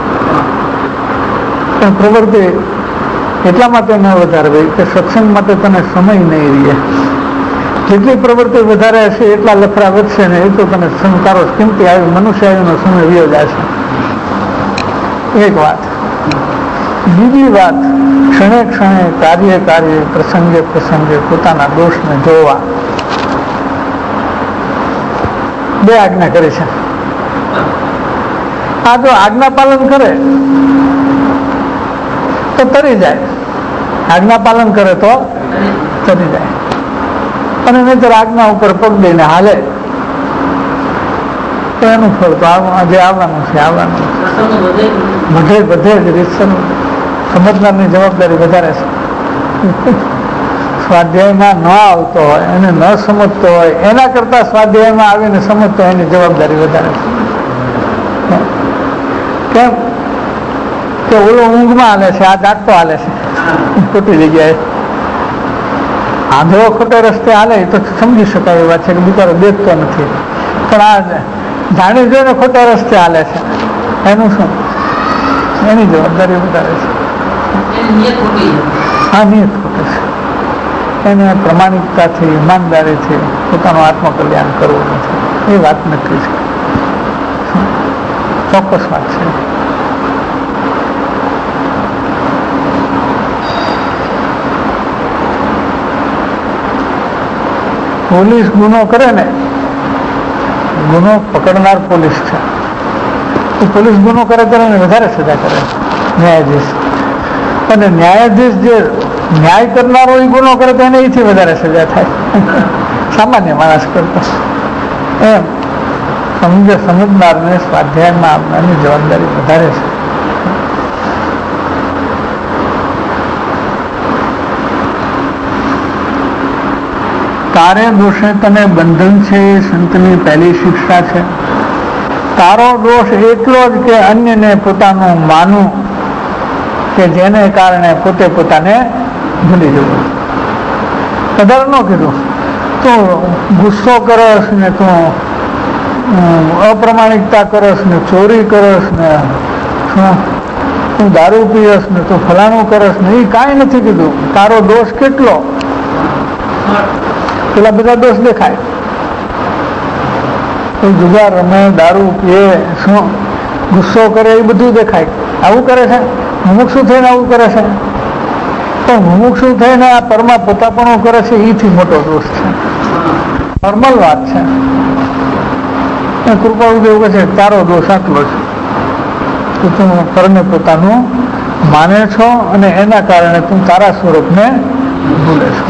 પણ પ્રવૃત્તિ એટલા માટે ન વધારવી કે સત્સંગ માટે તને સમય નહીં રહે. જેટલી પ્રવૃત્તિ વધારે હશે એટલા લફડા વધશે ને એ તો તને તારો કિંમતી આવ્યો મનુષ્ય આવ્યોનો સમય વ્યો જશે. એક વાત. બીજી વાત, ક્ષણે ક્ષણે કાર્ય કાર્ય પ્રસંગે પ્રસંગે પોતાના દોષને જોવા. બે આજ્ઞા કરે છે. આ જો આજ્ઞા પાલન કરે તો તરી જાય, આજ્ઞા પાલન કરે તો તરી જાય, અને નહીતર આજ્ઞા ઉપર પગ દઈને હાલે તો એનું ફળ તો જે આવવાનું છે આવવાનું બધે બધે જ રીતસર. સમજનારની જવાબદારી વધારે છે. સ્વાધ્યાયમાં ન આવતો હોય અને ન સમજતો હોય એના કરતા સ્વાધ્યાયમાં આવીને સમજતો એની જવાબદારી વધારે છે. કેમ કે ઓલો ઊંઘમાં હાલે છે, આ જાગતો હાલે છે ખોટી જગ્યાએ. આંધળો ખોટે રસ્તે હાલે તો સમજી શકાય એ વાત છે કે બિચારો દેખતો નથી, પણ આ જાણી જોઈને ખોટા રસ્તે હાલે છે એનું શું? એની જવાબદારી વધારે છે. હા, નિયત ખોટે છે. એને પ્રમાણિકતાથી ઈમાનદારીથી પોતાનું આત્મકલ્યાણ કરવું નથી, એ વાત નક્કી છે, ચોક્કસ વાત છે. પોલીસ ગુનો કરે ને, ગુનો પકડનાર પોલીસ છે, તો પોલીસ ગુનો કરે તો એને વધારે સજા કરે ન્યાયાધીશ. અને ન્યાયાધીશ જે ન્યાય કરનારો એ ગુનો કરે તો એને એથી વધારે સજા થાય સામાન્ય માણસ કરતા. એમ સમજે સમજનારને સ્વાધ્યાયમાં આપવાની જવાબદારી વધારે છે. તારે દોષે તને બંધન છે એ સંતની પહેલી શિક્ષા છે. તારો દોષ એટલો જ કે અન્યને પોતાનું માનવું, કે જેને કારણે પોતે પોતાને ભૂલી જવું. કદર ન કીધું તો ગુસ્સો કરસ ને, તું અપ્રમાણિકતા કરસ ને, ચોરી કરસ ને, તું દારૂ પીયસ ને, તું ફલાણું કરસ ને, એ કાંઈ નથી કીધું. તારો દોષ કેટલો, પેલા બધા દોષ દેખાય. કોઈ જુગાર રમે, દારૂ પીએ, શું ગુસ્સો કરે, એ બધું દેખાય. આવું કરે છે, મુમુક્ષુ થઈને આવું કરે છે. પણ મુમુક્ષુ થઈને આ પરમાં પોતાપણું કરે છે એથી મોટો દોષ છે, નોર્મલ વાત છે. કૃપાળુદેવ કહે છે તારો દોષ આટલો છે કે તું પરને પોતાનું માને છો અને એના કારણે તું તારા સ્વરૂપને ભૂલે છો.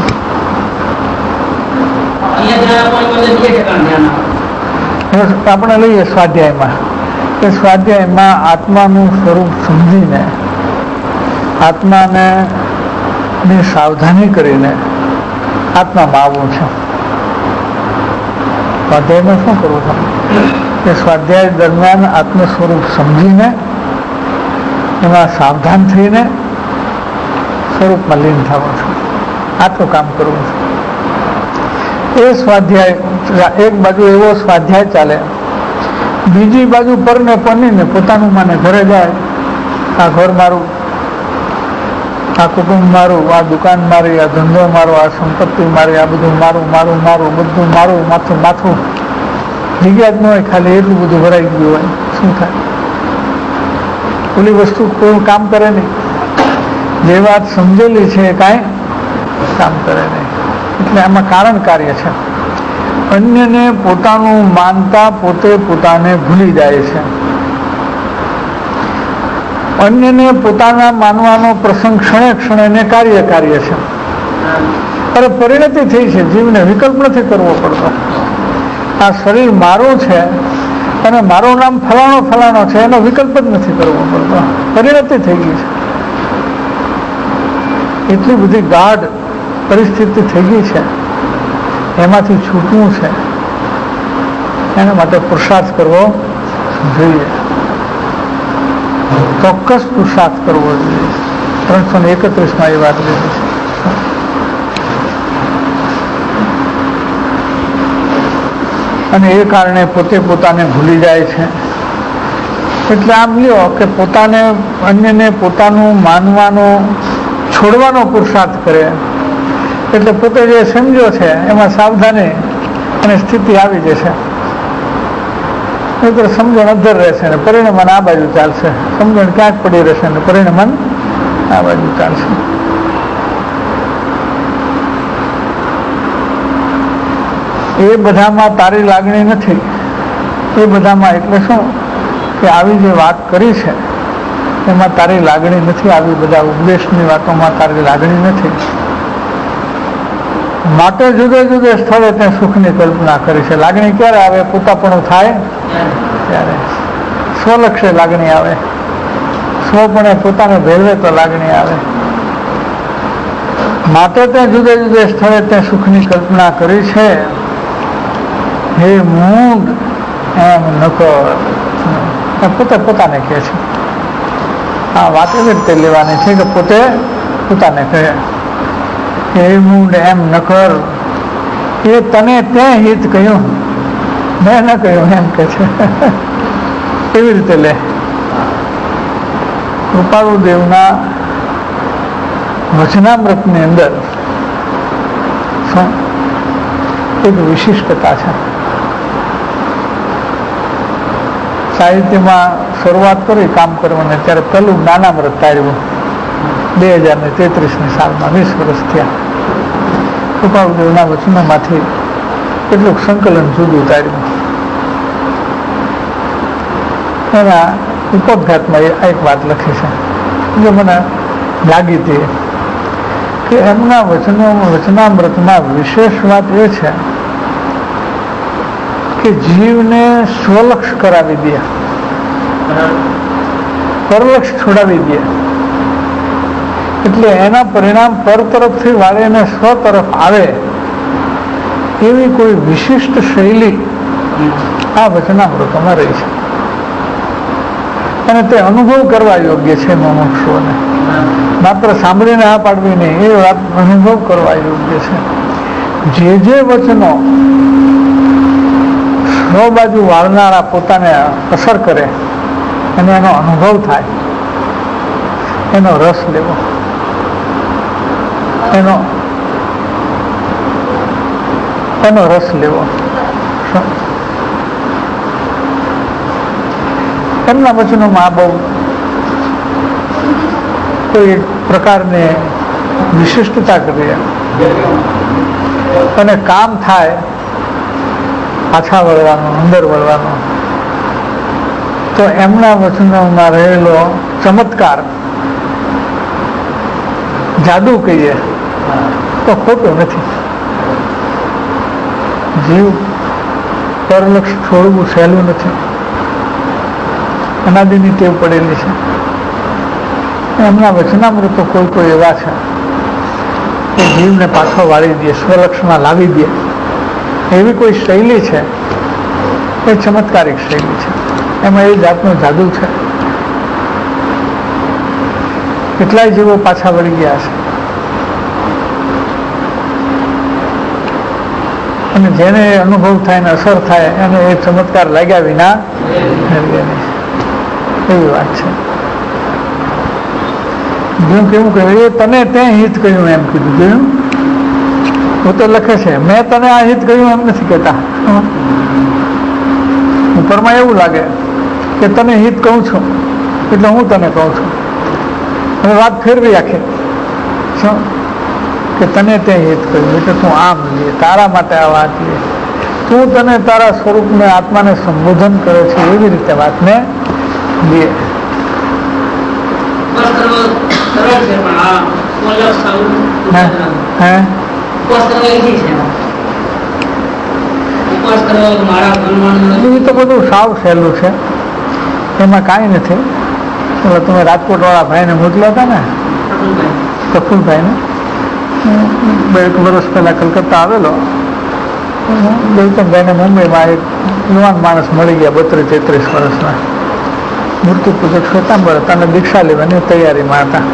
આપણે લઈએ સ્વાધ્યાયમાં, કે સ્વાધ્યાયમાં આત્માનું સ્વરૂપ સમજીને, આત્માને ની સાવધાની કરીને આત્મામાં આવવું છે. સ્વાધ્યાયમાં શું કરવું છે? કે સ્વાધ્યાય દરમિયાન આત્મ સ્વરૂપ સમજીને એમાં સાવધાન થઈને સ્વરૂપમાં લીન થવું છે. આટલું કામ કરવું છે. એ સ્વાધ્યાય એક બાજુ એવો સ્વાધ્યાય ચાલે, બીજી બાજુ પરને પનીને પોતાનું માને ઘરે જાય, આ ઘર મારું, આ કુટુંબ મારું, આ દુકાન મારી, આ ધંધો મારો, આ સંપત્તિ મારી, આ બધું મારું મારું મારું બધું મારું, માથું માથું જગ્યા જ ન હોય, ખાલી એટલું બધું ભરાઈ ગયું હોય, શું થાય? ઓલી વસ્તુ કોઈ કામ કરે નહીં. જે વાત સમજેલી છે એ કાંઈ કામ કરે નહીં. એટલે આમાં કારણ કાર્ય છે. અન્યને પોતાનું માનતા પોતે પોતાને ભૂલી જાય છે. અન્યને પોતાના માનવાનો પ્રસંગ ક્ષણે ક્ષણે કાર્ય કાર્ય છે. અરે પરિણતિ થઈ છે, જીવને વિકલ્પ નથી કરવો પડતો. આ શરીર મારું છે અને મારું નામ ફલાણો ફલાણો છે, એનો વિકલ્પ જ નથી કરવો પડતો. પરિણતિ થઈ ગઈ છે. એટલી બધી ગાઢ પરિસ્થિતિ થઈ ગઈ છે, એમાંથી છૂટવું છે. એના માટે પુરુષાર્થ કરવો જોઈએ, ચોક્કસ પુરુષાર્થ કરવો જોઈએ. ત્રણસો ને એકત્રીસ માં એ વાત લીધી છે. અને એ કારણે પોતે પોતાને ભૂલી જાય છે. એટલે આમ લ્યો કે પોતાને અન્યને પોતાનું માનવાનો છોડવાનો પુરુષાર્થ કરે, એટલે પોતે જે સમજ્યો છે એમાં સાવધાની અને સ્થિતિ આવી જશે. નહીતર સમજણ અધર રહેશે ને પરિણમન આ બાજુ ચાલશે. સમજણ ક્યાંક પડી રહેશે ને પરિણમન આ બાજુ ચાલશે. એ બધામાં તારી લાગણી નથી. એ બધામાં એટલે શું કે આવી જે વાત કરી છે એમાં તારી લાગણી નથી. આવી બધા ઉપદેશની વાતોમાં તારી લાગણી નથી. માટે જુદે જુદે સ્થળે ત્યાં સુખની કલ્પના કરી છે. લાગણી ક્યારે આવે? પોતાપણું થાય ત્યારે. સ્વલક્ષે લાગણી આવે, સ્વપણે પોતાને ભેળવે તો લાગણી આવે. માટે ત્યાં જુદે જુદે સ્થળે ત્યાં સુખની કલ્પના કરી છે. હે મૂંડ એમ નકો, પોતે પોતાને કહે છે. આ વાત એવી રીતે લેવાની છે કે પોતે પોતાને કહે હે મૂંડ એમ ન કર, એ તને તે હિત કહ્યું, મેં ન કહ્યું એમ કે છે. એવી રીતે લે. કૃપાળુ દેવના વચનામૃતની અંદર એક વિશિષ્ટતા છે. સાહિત્યમાં શરૂઆત કરી કામ કરવાની ત્યારે પહેલું જ્ઞાનામૃત તાર્યું બે હજાર ને તેત્રીસની સાલમાં, વીસ વર્ષ થયા. કૃપાળુદેવના વચનોમાંથી કેટલુંક સંકલન જુદું તાર્યું. એના ઉપોદ્ઘાતમાં એક વાત લખી છે જે મને લાગી હતી કે એમના વચનો વચનામૃતમાં વિશેષ વાત એ છે કે જીવને સ્વલક્ષ કરાવી દે, પરલક્ષ છોડાવી દે. એટલે એના પરિણામ પર તરફથી વાળીને સ્વ તરફ આવે એવી કોઈ વિશિષ્ટ શૈલી આ વચનામૃતોમાં રહી છે. અને તે અનુભવ કરવા યોગ્ય છે મુમુક્ષુઓને. માત્ર સાંભળીને આ પાડવી નહીં, એ વાત અનુભવ કરવા યોગ્ય છે. જે જે વચનો સ્વ બાજુ વાળનારા પોતાને અસર કરે અને એનો અનુભવ થાય, એનો રસ લેવો, એનો એનો રસ લેવો. એમના વચનોમાં બહુ કોઈ પ્રકારની વિશિષ્ટતા કરીએ અને કામ થાય પાછા વળવાનું, અંદર વળવાનું, તો એમના વચનોમાં રહેલો ચમત્કાર, જાદુ કહીએ તો ખોટું નથી. જીવ પરલક્ષ છોડવું સહેલું નથી. અનાદિની ટેવ પડેલી છે. એમના વચનામૃતો કોઈ કોઈ એવા છે કે જીવને પાછો વાળી દે, સ્વલક્ષમાં લાવી દે. એવી કોઈ શૈલી છે એ ચમત્કારિક શૈલી છે, એમાં એ જાતનું જાદુ છે. કેટલાય જીવો પાછા વળી ગયા છે, અને જેને અનુભવ થાય ને અસર થાય એને એ ચમત્કાર લાગ્યા વિના એવી વાત છે. હું કેવું કહ્યું, એ તને તે હિત કહ્યું એમ કીધું. જોયું, હું તો લખે છે મેં તને આ હિત કહ્યું એમ નથી કહેતા. ઉપરમાં એવું લાગે કે તને હિત કહું છું એટલે હું તને કહું છું. હવે વાત ફેરવી આખે શું કે તને તે હિત કહ્યું એટલે તું આમ લે, તારા માટે આ વાત લે, તું તને તારા સ્વરૂપને આત્માને સંબોધન કરે છે એવી રીતે વાતને લે. એ તો બધું સાવ સહેલું છે, એમાં કાંઈ નથી. એટલે તમે રાજકોટ વાળા ભાઈને મોકલ્યા હતા ને, પ્રફુલભાઈને, બે એક વર્ષ પહેલા કલકત્તા આવેલો. ગૌતમભાઈને મુંબઈમાં એક યુવાન માણસ મળી ગયા, બત્રીસ તેત્રીસ વર્ષના, મૂર્તિ પૂજક શ્વેતાંબર હતા અને દીક્ષા લેવાની તૈયારીમાં હતા.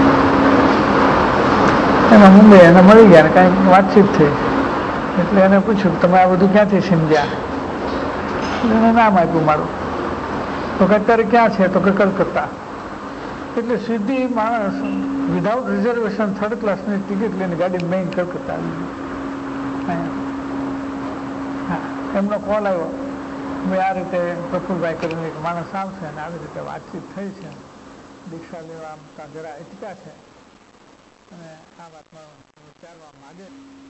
એમાં મુંબઈ એને મળી ગયા ને કાંઈક વાતચીત થઈ, એટલે એને પૂછ્યું તમે આ બધું ક્યાંથી સમજ્યા? એને નામ આપ્યું મારું. તો કે અત્યારે ક્યાં છે? તો કે કલકત્તા. એટલે સીધી માણસ વિધાઉટ રિઝર્વેશન થર્ડ ક્લાસની ટિકિટ લઈને ગાડી મેઇન કલકત્તા આવી ગયું. હા, એમનો કોલ આવ્યો, મેં આ રીતે પ્રફુલભાઈ કરીને એક માણસ આવશે અને આવી રીતે વાતચીત થઈ છે, દીક્ષા લેવા જરા અટક્યા છે અને આ વાતમાં વિચારવા માગે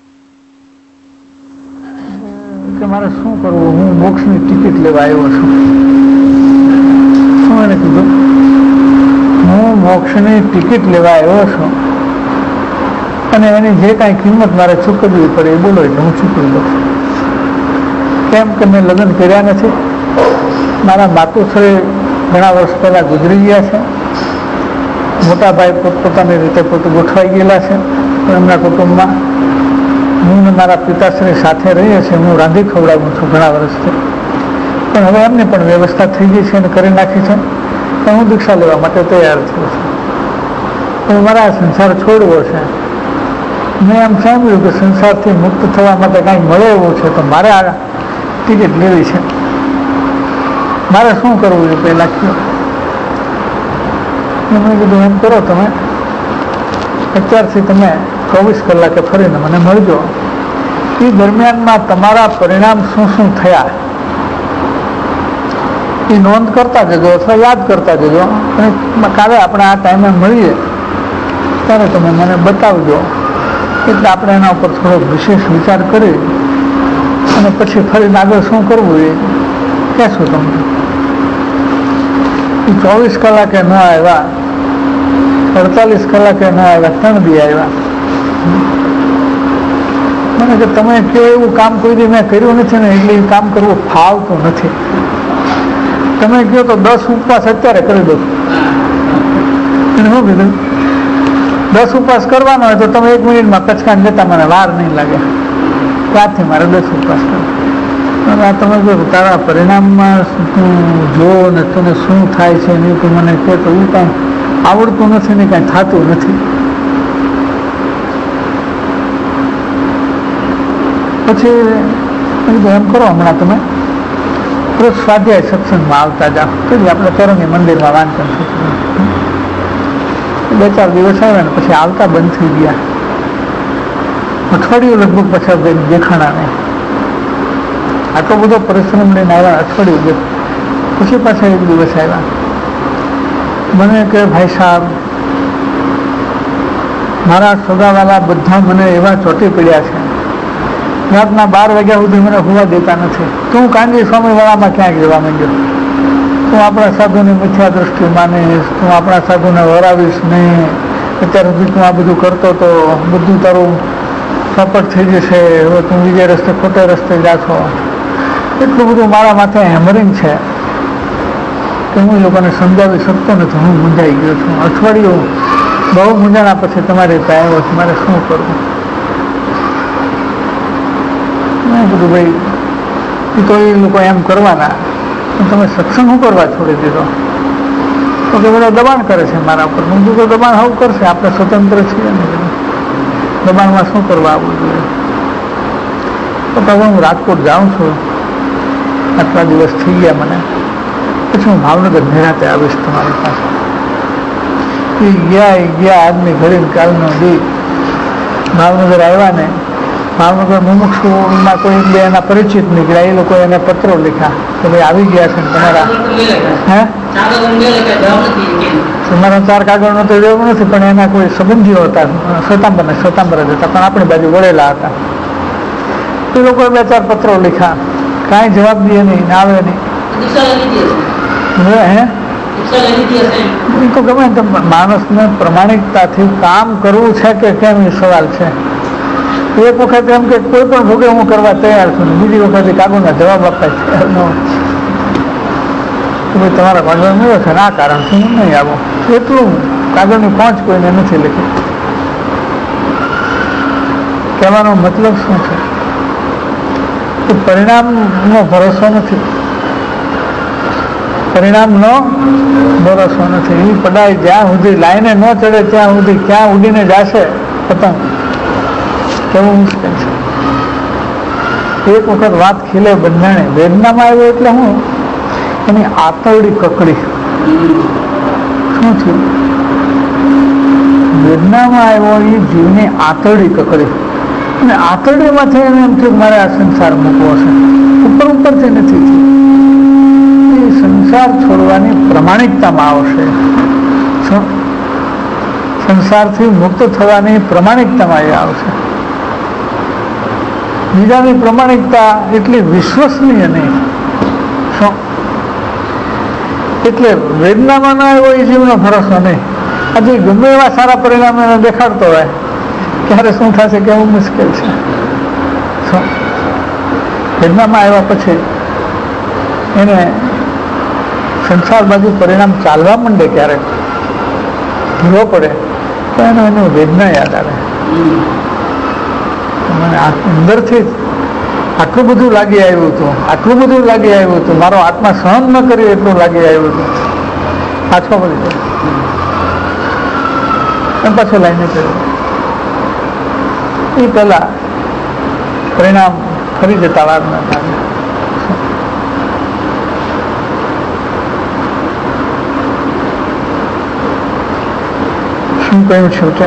કે મારે શું કરવું, હું મોક્ષની ટિકિટ લેવા આવ્યો છું. શું એને કીધું? હું મોક્ષની ટિકિટ લેવા આવ્યો છું અને એની જે કાંઈ કિંમત મારે ચૂકવવી પડે એ બોલો એટલે હું ચૂકવી દઉં. કેમ કે મેં લગ્ન કર્યા નથી, મારા માતુશ્રી ઘણા વર્ષ પહેલાં ગુજરી ગયા છે, મોટા ભાઈ પોતપોતાની રીતે પોતે ગોઠવાઈ ગયેલા છે એમના કુટુંબમાં. હું ને મારા પિતાશ્રી સાથે રહીએ છીએ, હું રાંધી ખવડાવું છું ઘણા વર્ષથી, પણ હવે એમની પણ વ્યવસ્થા થઈ ગઈ છે અને કરી નાખી છે, પણ હું દીક્ષા લેવા માટે તૈયાર થયો છું. હવે મારા સંસાર છોડવો છે. મેં એમ સાંભળ્યું કે સંસારથી મુક્ત થવા માટે કાંઈક મળે એવું છે, તો મારે આ ટિકિટ લેવી છે. મારે શું કરવું એ પહેલાં કહ્યું. મેં કીધું એમ કરો, તમે અત્યારથી તમે ચોવીસ કલાકે ફરીને મને મળજો. એ દરમિયાનમાં તમારા પરિણામ શું શું થયા એ નોંધ કરતા જજો અથવા યાદ કરતા જજો, અને કાલે આપણે આ ટાઈમે મળીએ ત્યારે તમે મને બતાવજો. એટલે આપણે એના ઉપર થોડો વિશેષ વિચાર કરી અને પછી ફરીને આગળ શું કરવું એ કહેશું તમને. એ ચોવીસ કલાકે ન આવ્યા, અડતાલીસ કલાકે ન આવ્યા, ત્રણ દી આવ્યા. મને કે તમે કે એવું કામ કોઈ દી મેં કર્યું નથી ને એટલે એ કામ કરવું ફાવતું નથી. તમે કહો તો દસ ઉપવાસ અત્યારે કરી દો. એને શું કીધું? દસ ઉપવાસ કરવાનો હોય તો તમે એક મિનિટમાં કચકાન જતા મને વાર નહીં લાગે. ત્યાંથી મારે દસ ઉપવાસ કરવા. આ તમે જો તારા પરિણામમાં તું જો ને તને શું થાય છે નહીં તું મને કહે તો એ કાંઈ આવડતું નથી ને કાંઈ થતું નથી. પછી એમ કરો, હમણાં તમે રોજ સ્વાધ્યાય સત્સંગમાં આવતા જાઓ. પછી આપણે તરંગી મંદિરમાં વાંચન થતું. બે ચાર દિવસ આવ્યા ને પછી આવતા બંધ થઈ ગયા. અઠવાડિયું લગભગ પછી દેખાણા નહીં. આટલો બધો પરિશ્રમ લઈને આવ્યા, અઠવાડિયું પછી પાછા એક દિવસ આવ્યા. મને કે ભાઈ સાહેબ, મારા સગાવાલા બધા મને એવા ચોંટી પડ્યા છે, રાતના બાર વાગ્યા સુધી મને હોવા દેતા નથી. તું કાંજી સ્વામીવાળામાં ક્યાંક જવા માંડ્યો. તું આપણા સાધુની મિથ્યા દ્રષ્ટિ માનીશ, તું આપણા સાધુને વરાવીશ નહીં. અત્યાર સુધી તું આ બધું કરતો તો બધું તારું ચોપટ થઈ જશે. હવે તું બીજે રસ્તે ખોટે રસ્તે જા છો. એટલું બધું મારા માથે હેમરિંગ છે કે હું એ લોકોને સમજાવી શકતો નથી. હું મૂંઝાઈ ગયો છું. અઠવાડિયું બહુ મૂંઝાણા પછી તમારી પાસે આવ્યો છે, મારે શું કરવું? મેં કીધું ભાઈ એ તો એ લોકો એમ કરવાના તમે સત્સંગ શું કરવા છોડી દીધો? તો કે બધા દબાણ કરે છે મારા ઉપર. હું તો દબાણ આવું કરશે, આપણે સ્વતંત્ર છીએ ને, દબાણમાં શું કરવા આવવું જોઈએ? તો હવે હું રાજકોટ જાઉં છું, આટલા દિવસ થઈ ગયા મને, પછી હું ભાવનગર નિરાતે આવીશ તમારી પાસે. એ ગયા એ ગયા આજની ઘડી કાલનો દી. ભાવનગર આવ્યા ને, ભાવનગર મુમુક્ષુમાં કોઈ બે એના પરિચિત નીકળ્યા, એ લોકો એને પત્રો લખ્યા કે ભાઈ આવી ગયા છે તમારા. હે તમારા ચાર કાગળનો તો એવું નથી, પણ એના કોઈ સંબંધીઓ હતા, શ્વેતાંબર ને શ્વેતાંબર જ હતા, પણ આપણી બાજુ વળેલા હતા. એ લોકોએ બે ચાર પત્રો લખ્યા, કાંઈ જવાબ દે નહીં, આવે નહીં. હે એ તો ગમે તેમ માણસને પ્રમાણિકતાથી કામ કરવું છે કે કેમ એ સવાલ છે. એક વખત એમ કે કોઈ પણ ભોગે હું કરવા તૈયાર છું, બીજી વખતે કાગળના જવાબ આપતા તૈયાર ન હોય. ભાઈ તમારા કાગળ મળ્યો છે, આ કારણથી હું નહીં આવું, એટલું કાગળની પહોંચ કોઈને નથી લખી. કહેવાનો મતલબ શું છે? કે પરિણામનો ભરોસો નથી, પરિણામનો ભરોસો નથી. એ પડાય જ્યાં સુધી લાઈને ન ચડે ત્યાં સુધી ક્યાં ઉડીને જશે પતંગ, કેવું મુશ્કેલ છે. એક વખત વાત ખીલે બંધાણે વેદનામાં આવ્યો એટલે હું એની આતરડી કકડી. શું થયું? વેદનામાં આવ્યો એ જીવની આતરડી કકડી, અને આતરડીમાંથી એને એમ થયું મારે આ સંસાર મૂકવો છે. ઉપર ઉપરથી નથી થયું. એ સંસાર છોડવાની પ્રમાણિકતામાં આવશે. શું? સંસારથી મુક્ત થવાની પ્રમાણિકતામાં એ આવશે. બીજાની પ્રમાણિકતા એટલી વિશ્વસનીય નહીં. શું? એટલે વેદનામાં ના આવ્યો એ જીવનો ભરોસો નહીં. આજે ગમે એવા સારા પરિણામ એને દેખાડતો હોય, ક્યારે શું થશે કેવું મુશ્કેલ છે. શું? વેદનામાં આવ્યા પછી એને સંસાર બાજુ પરિણામ ચાલવા માંડે, ક્યારેક ધીરો પડે તો એનો એનો વેદના યાદ આવે. મને અંદરથી આટલું બધું લાગી આવ્યું હતું, આટલું બધું લાગી આવ્યું હતું, મારો આત્મા સહન ન કરી એટલું લાગી આવ્યું હતું. પાછો પડી જાય એમ પાછો લાઈને કર્યો. એ પહેલા પરિણામ ફરી જતા વાર ન લાગે. શું કહ્યું છે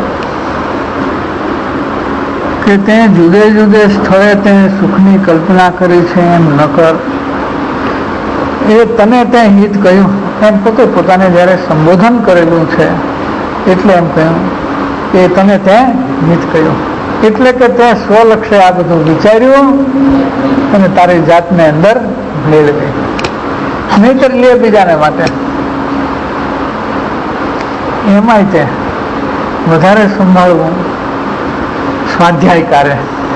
કે તે જુદે જુદે સ્થળે તે સુખની કલ્પના કરી છે, એમ ન કર. એ તને તે હિત કહ્યું, એમ પોતે પોતાને જ્યારે સંબોધન કરેલું છે એટલે એમ કહ્યું કે તને તે હિત કહ્યું. એટલે કે તે સ્વલક્ષે આ બધું વિચાર્યું અને તારી જાતને અંદર ભેળવી, નહીતર લે બીજાને માટે. એમાંય તે વધારે સંભાળવું સ્વાધ્યાય કરે,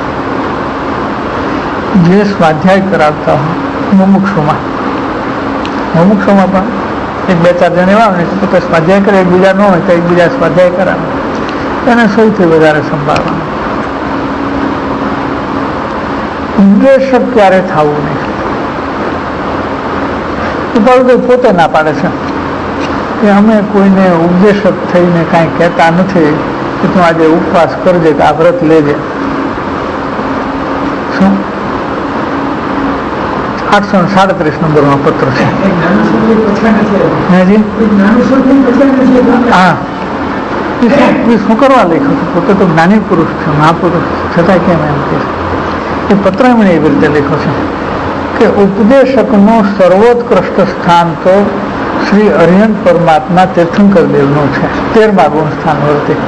જે સ્વાધ્યાય કરાવતા હોય મુમુક્ષુમાં. મુમુક્ષુમાં પણ એક બે ચાર જણ એવા હોય કે પોતે સ્વાધ્યાય કરે, એકબીજા ન હોય તો એકબીજા સ્વાધ્યાય કરાવે, એને સૌથી વધારે સંભાળવાનું. ઉપદેશક ક્યારે થવું નહીં. ઉપાડુ પોતે ના પાડે છે કે અમે કોઈને ઉપદેશક થઈને કાંઈ કહેતા નથી કે તું આજે ઉપવાસ કરજે કે આ વ્રત લેજે. શું? આઠસો ને સાડત્રીસ નંબરનો પત્ર છે. હા, એ શું કરવા લખ્યું છે? પોતે તો જ્ઞાની પુરુષ છે, મહાપુરુષ, છતાં કેમ એમ કે એ પત્ર એમણે એવી રીતે લખ્યો છે કે ઉપદેશકનું સર્વોત્કૃષ્ટ સ્થાન તો શ્રી અરિહંત પરમાત્મા તીર્થંકર દેવનું છે, તેરમા ગુણ સ્થાન વર્તી.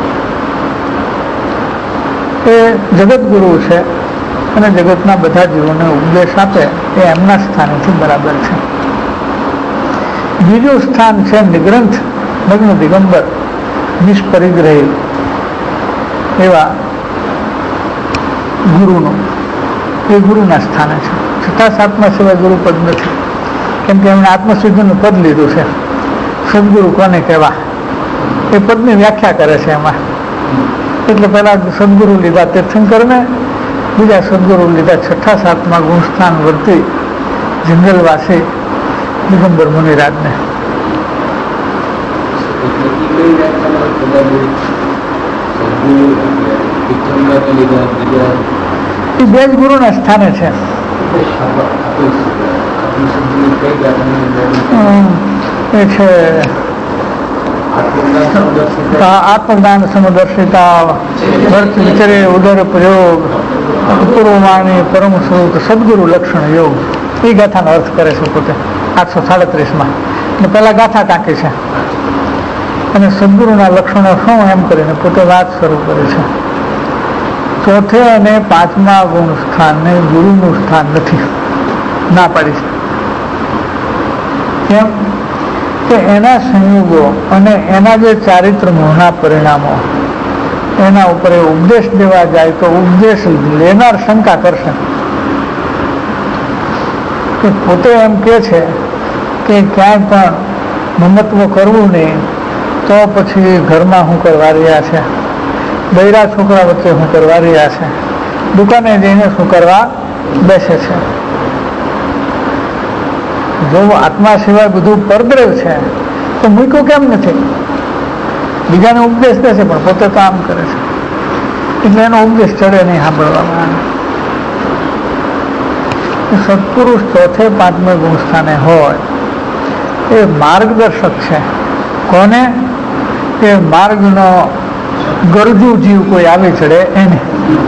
એ જગતગુરુ છે અને જગતના બધા જીવોને ઉપદેશ આપે એ એમના સ્થાનેથી બરાબર છે. બીજું સ્થાન છે નિગ્રંથ નગ્ન દિગંબર નિષ્પરિગ્રહી એવા ગુરુનું. એ ગુરુના સ્થાને છે. છતાં સાતમા સિવાય ગુરુ પદ નથી, કેમ કે એમણે આત્મસિદ્ધિનું પદ લીધું છે. સદગુરુ કોને કહેવા એ પદની વ્યાખ્યા કરે છે એમાં. એટલે પહેલા સદગુરુ લીધા તીર્થંકરને, બીજા સદગુરુ લીધા છઠ્ઠા સાતમા ગુણસ્થાન વર્તી જંગલવાસી દિગંબર મુનિરાજને. એ બે જ ગુરુના સ્થાને છે. એ છે આત્મજ્ઞાન સમદર્શિતા, વર્ત વિચરે ઉદર પ્રયોગ, પૂર્વવાણી પરમ સ્વરૂપ સદગુરુ લક્ષણ યોગ. એ ગાથાનો અર્થ કરે છે પોતે આઠસો સાડત્રીસમાં. અને પહેલા ગાથા ટાંકી છે અને સદગુરુના લક્ષણો શું એમ કરીને પોતે વાત શરૂ કરે છે. ચોથે અને પાંચમા ગુણ સ્થાનને ગુરુનું સ્થાન નથી, ના પાડી છે. કેમ કે એના સંયોગો અને એના જે ચારિત્ર મોહના પરિણામો એના ઉપર એ ઉપદેશ દેવા જાય તો ઉપદેશ લેનાર શંકા કરશે કે પોતે એમ કે છે કે ક્યાંય પણ મમત્વ કરવું નહીં, તો પછી ઘરમાં શું કરવા રહ્યા છે, બૈરા છોકરા વચ્ચે શું કરવા રહ્યા છે, દુકાને જઈને શું કરવા બેસે છે. જો આત્મા સિવાય બધું પરદ્રવ છે તો મૂક્યો કેમ નથી? બીજાને ઉપદેશ દે છે પણ પોતે તો આમ કરે છે, એટલે એનો ઉપદેશ ચડે નહીં સાંભળવામાં. સત્પુરુષ ચોથે પાંચમે ગુણ સ્થાને હોય એ માર્ગદર્શક છે. કોને? કે માર્ગનો ગરજુ જીવ કોઈ આવી ચડે એને,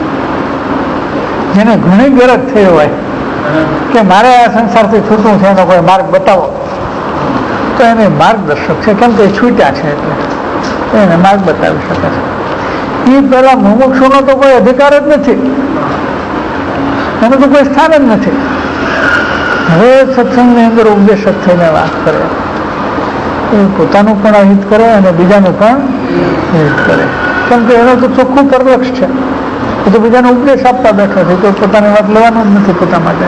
જેને ઘણી ગરજ થઈ હોય કે મારે આ સંસારથી છૂટવું છે, એનો કોઈ માર્ગ બતાવો, તો એને માર્ગદર્શક છે. કેમ કે છૂટ્યા છે એટલે એને માર્ગ બતાવી શકે છે. એ પેલા મુમુક્ષુનો તો કોઈ અધિકાર જ નથી, એનું તો કોઈ સ્થાન જ નથી. હવે સત્સંગની અંદર ઉપદેશક થઈને વાત કરે, એ પોતાનું પણ અહિત કરે અને બીજાનું પણ હિત કરે. કેમ કે એનો તો ચોખ્ખું પરલક્ષ છે, એ તો બીજાને ઉપદેશ આપવા બેઠો છે, તો પોતાની વાત લેવાનું જ નથી પોતા માટે.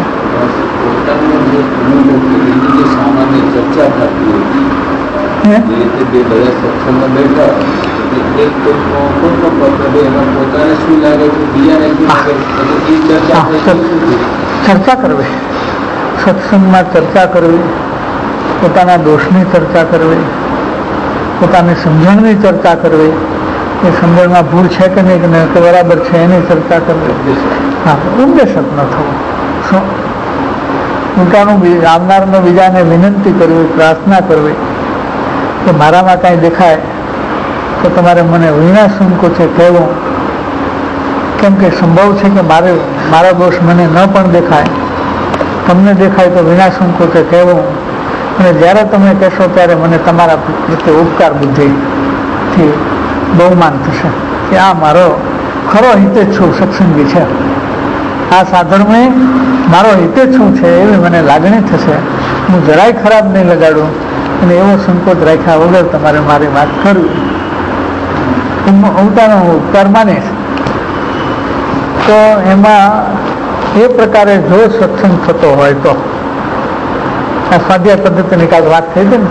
ચર્ચા કરવી, સત્સંગમાં ચર્ચા કરવી, પોતાના દોષની ચર્ચા કરવી, પોતાની સમજણની ચર્ચા કરવી, એ સમજણમાં ભૂલ છે કે નહીં કે બરાબર છે એની ચર્ચા કરવી. હા, ઉપદેશક ન થવું. શું ઉલટાનું આવનારને બીજાને વિનંતી કરવી, પ્રાર્થના કરવી કે મારામાં કાંઈ દેખાય તો તમારે મને વિના સંકોચે કહેવું. કેમ કે સંભવ છે કે મારે મારા દોષ મને ન પણ દેખાય, તમને દેખાય તો વિના સંકોચે કહેવું. અને જ્યારે તમે કહેશો ત્યારે મને તમારા પ્રત્યે ઉપકાર બુદ્ધિથી બહુમાન થશે કે આ મારો ખરો હિતેચ્છુ સત્સંગી છે, આ સાધનમાં મારો હિતેચ્છુ છે એવી મને લાગણી થશે. હું જરાય ખરાબ નહીં લગાડું અને એવો સંકોચ રાખ્યા વગર તમારે મારી વાત કરવી, અવતારનો ઉપકાર માનીશ. તો એમાં એ પ્રકારે જો સત્સંગ થતો હોય તો આ સ્વાધ્યાય પદ્ધતિની કાંઈ વાત થઈ છે ને,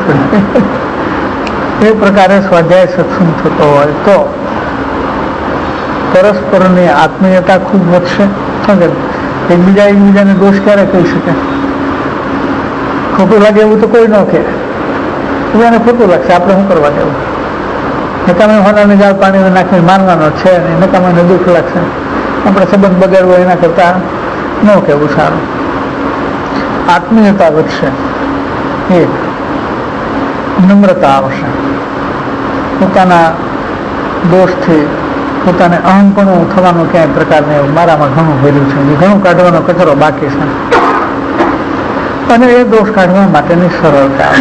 એ પ્રકારે સ્વાધ્યાય સત્સંગ થતો હોય તો પરસ્પરની આત્મીયતા ખૂબ વધશે. એકબીજા એકબીજાને દોષ ક્યારે કહી શકે? ખોટું લાગે એવું તો કોઈ ન કહે, એને ખોટું લાગશે, આપણે શું કરવા દેવું? નકામે હોનાની જાળ પાણી નાખીને મારવાનો છે અને નકામાને દુઃખ લાગશે, આપણે સંબંધ બગાડવો એના કરતા ન કહેવું સારું. આત્મીયતા વધશે, એક નમ્રતા આવશે, પોતાના દોષથી પોતાને અહંપણું થવાનું ક્યાંય પ્રકારને મારામાં ઘણું ભર્યું છે, ઘણું કાઢવાનો કચરો બાકી છે, અને એ દોષ કાઢવા માટેની સરળતા.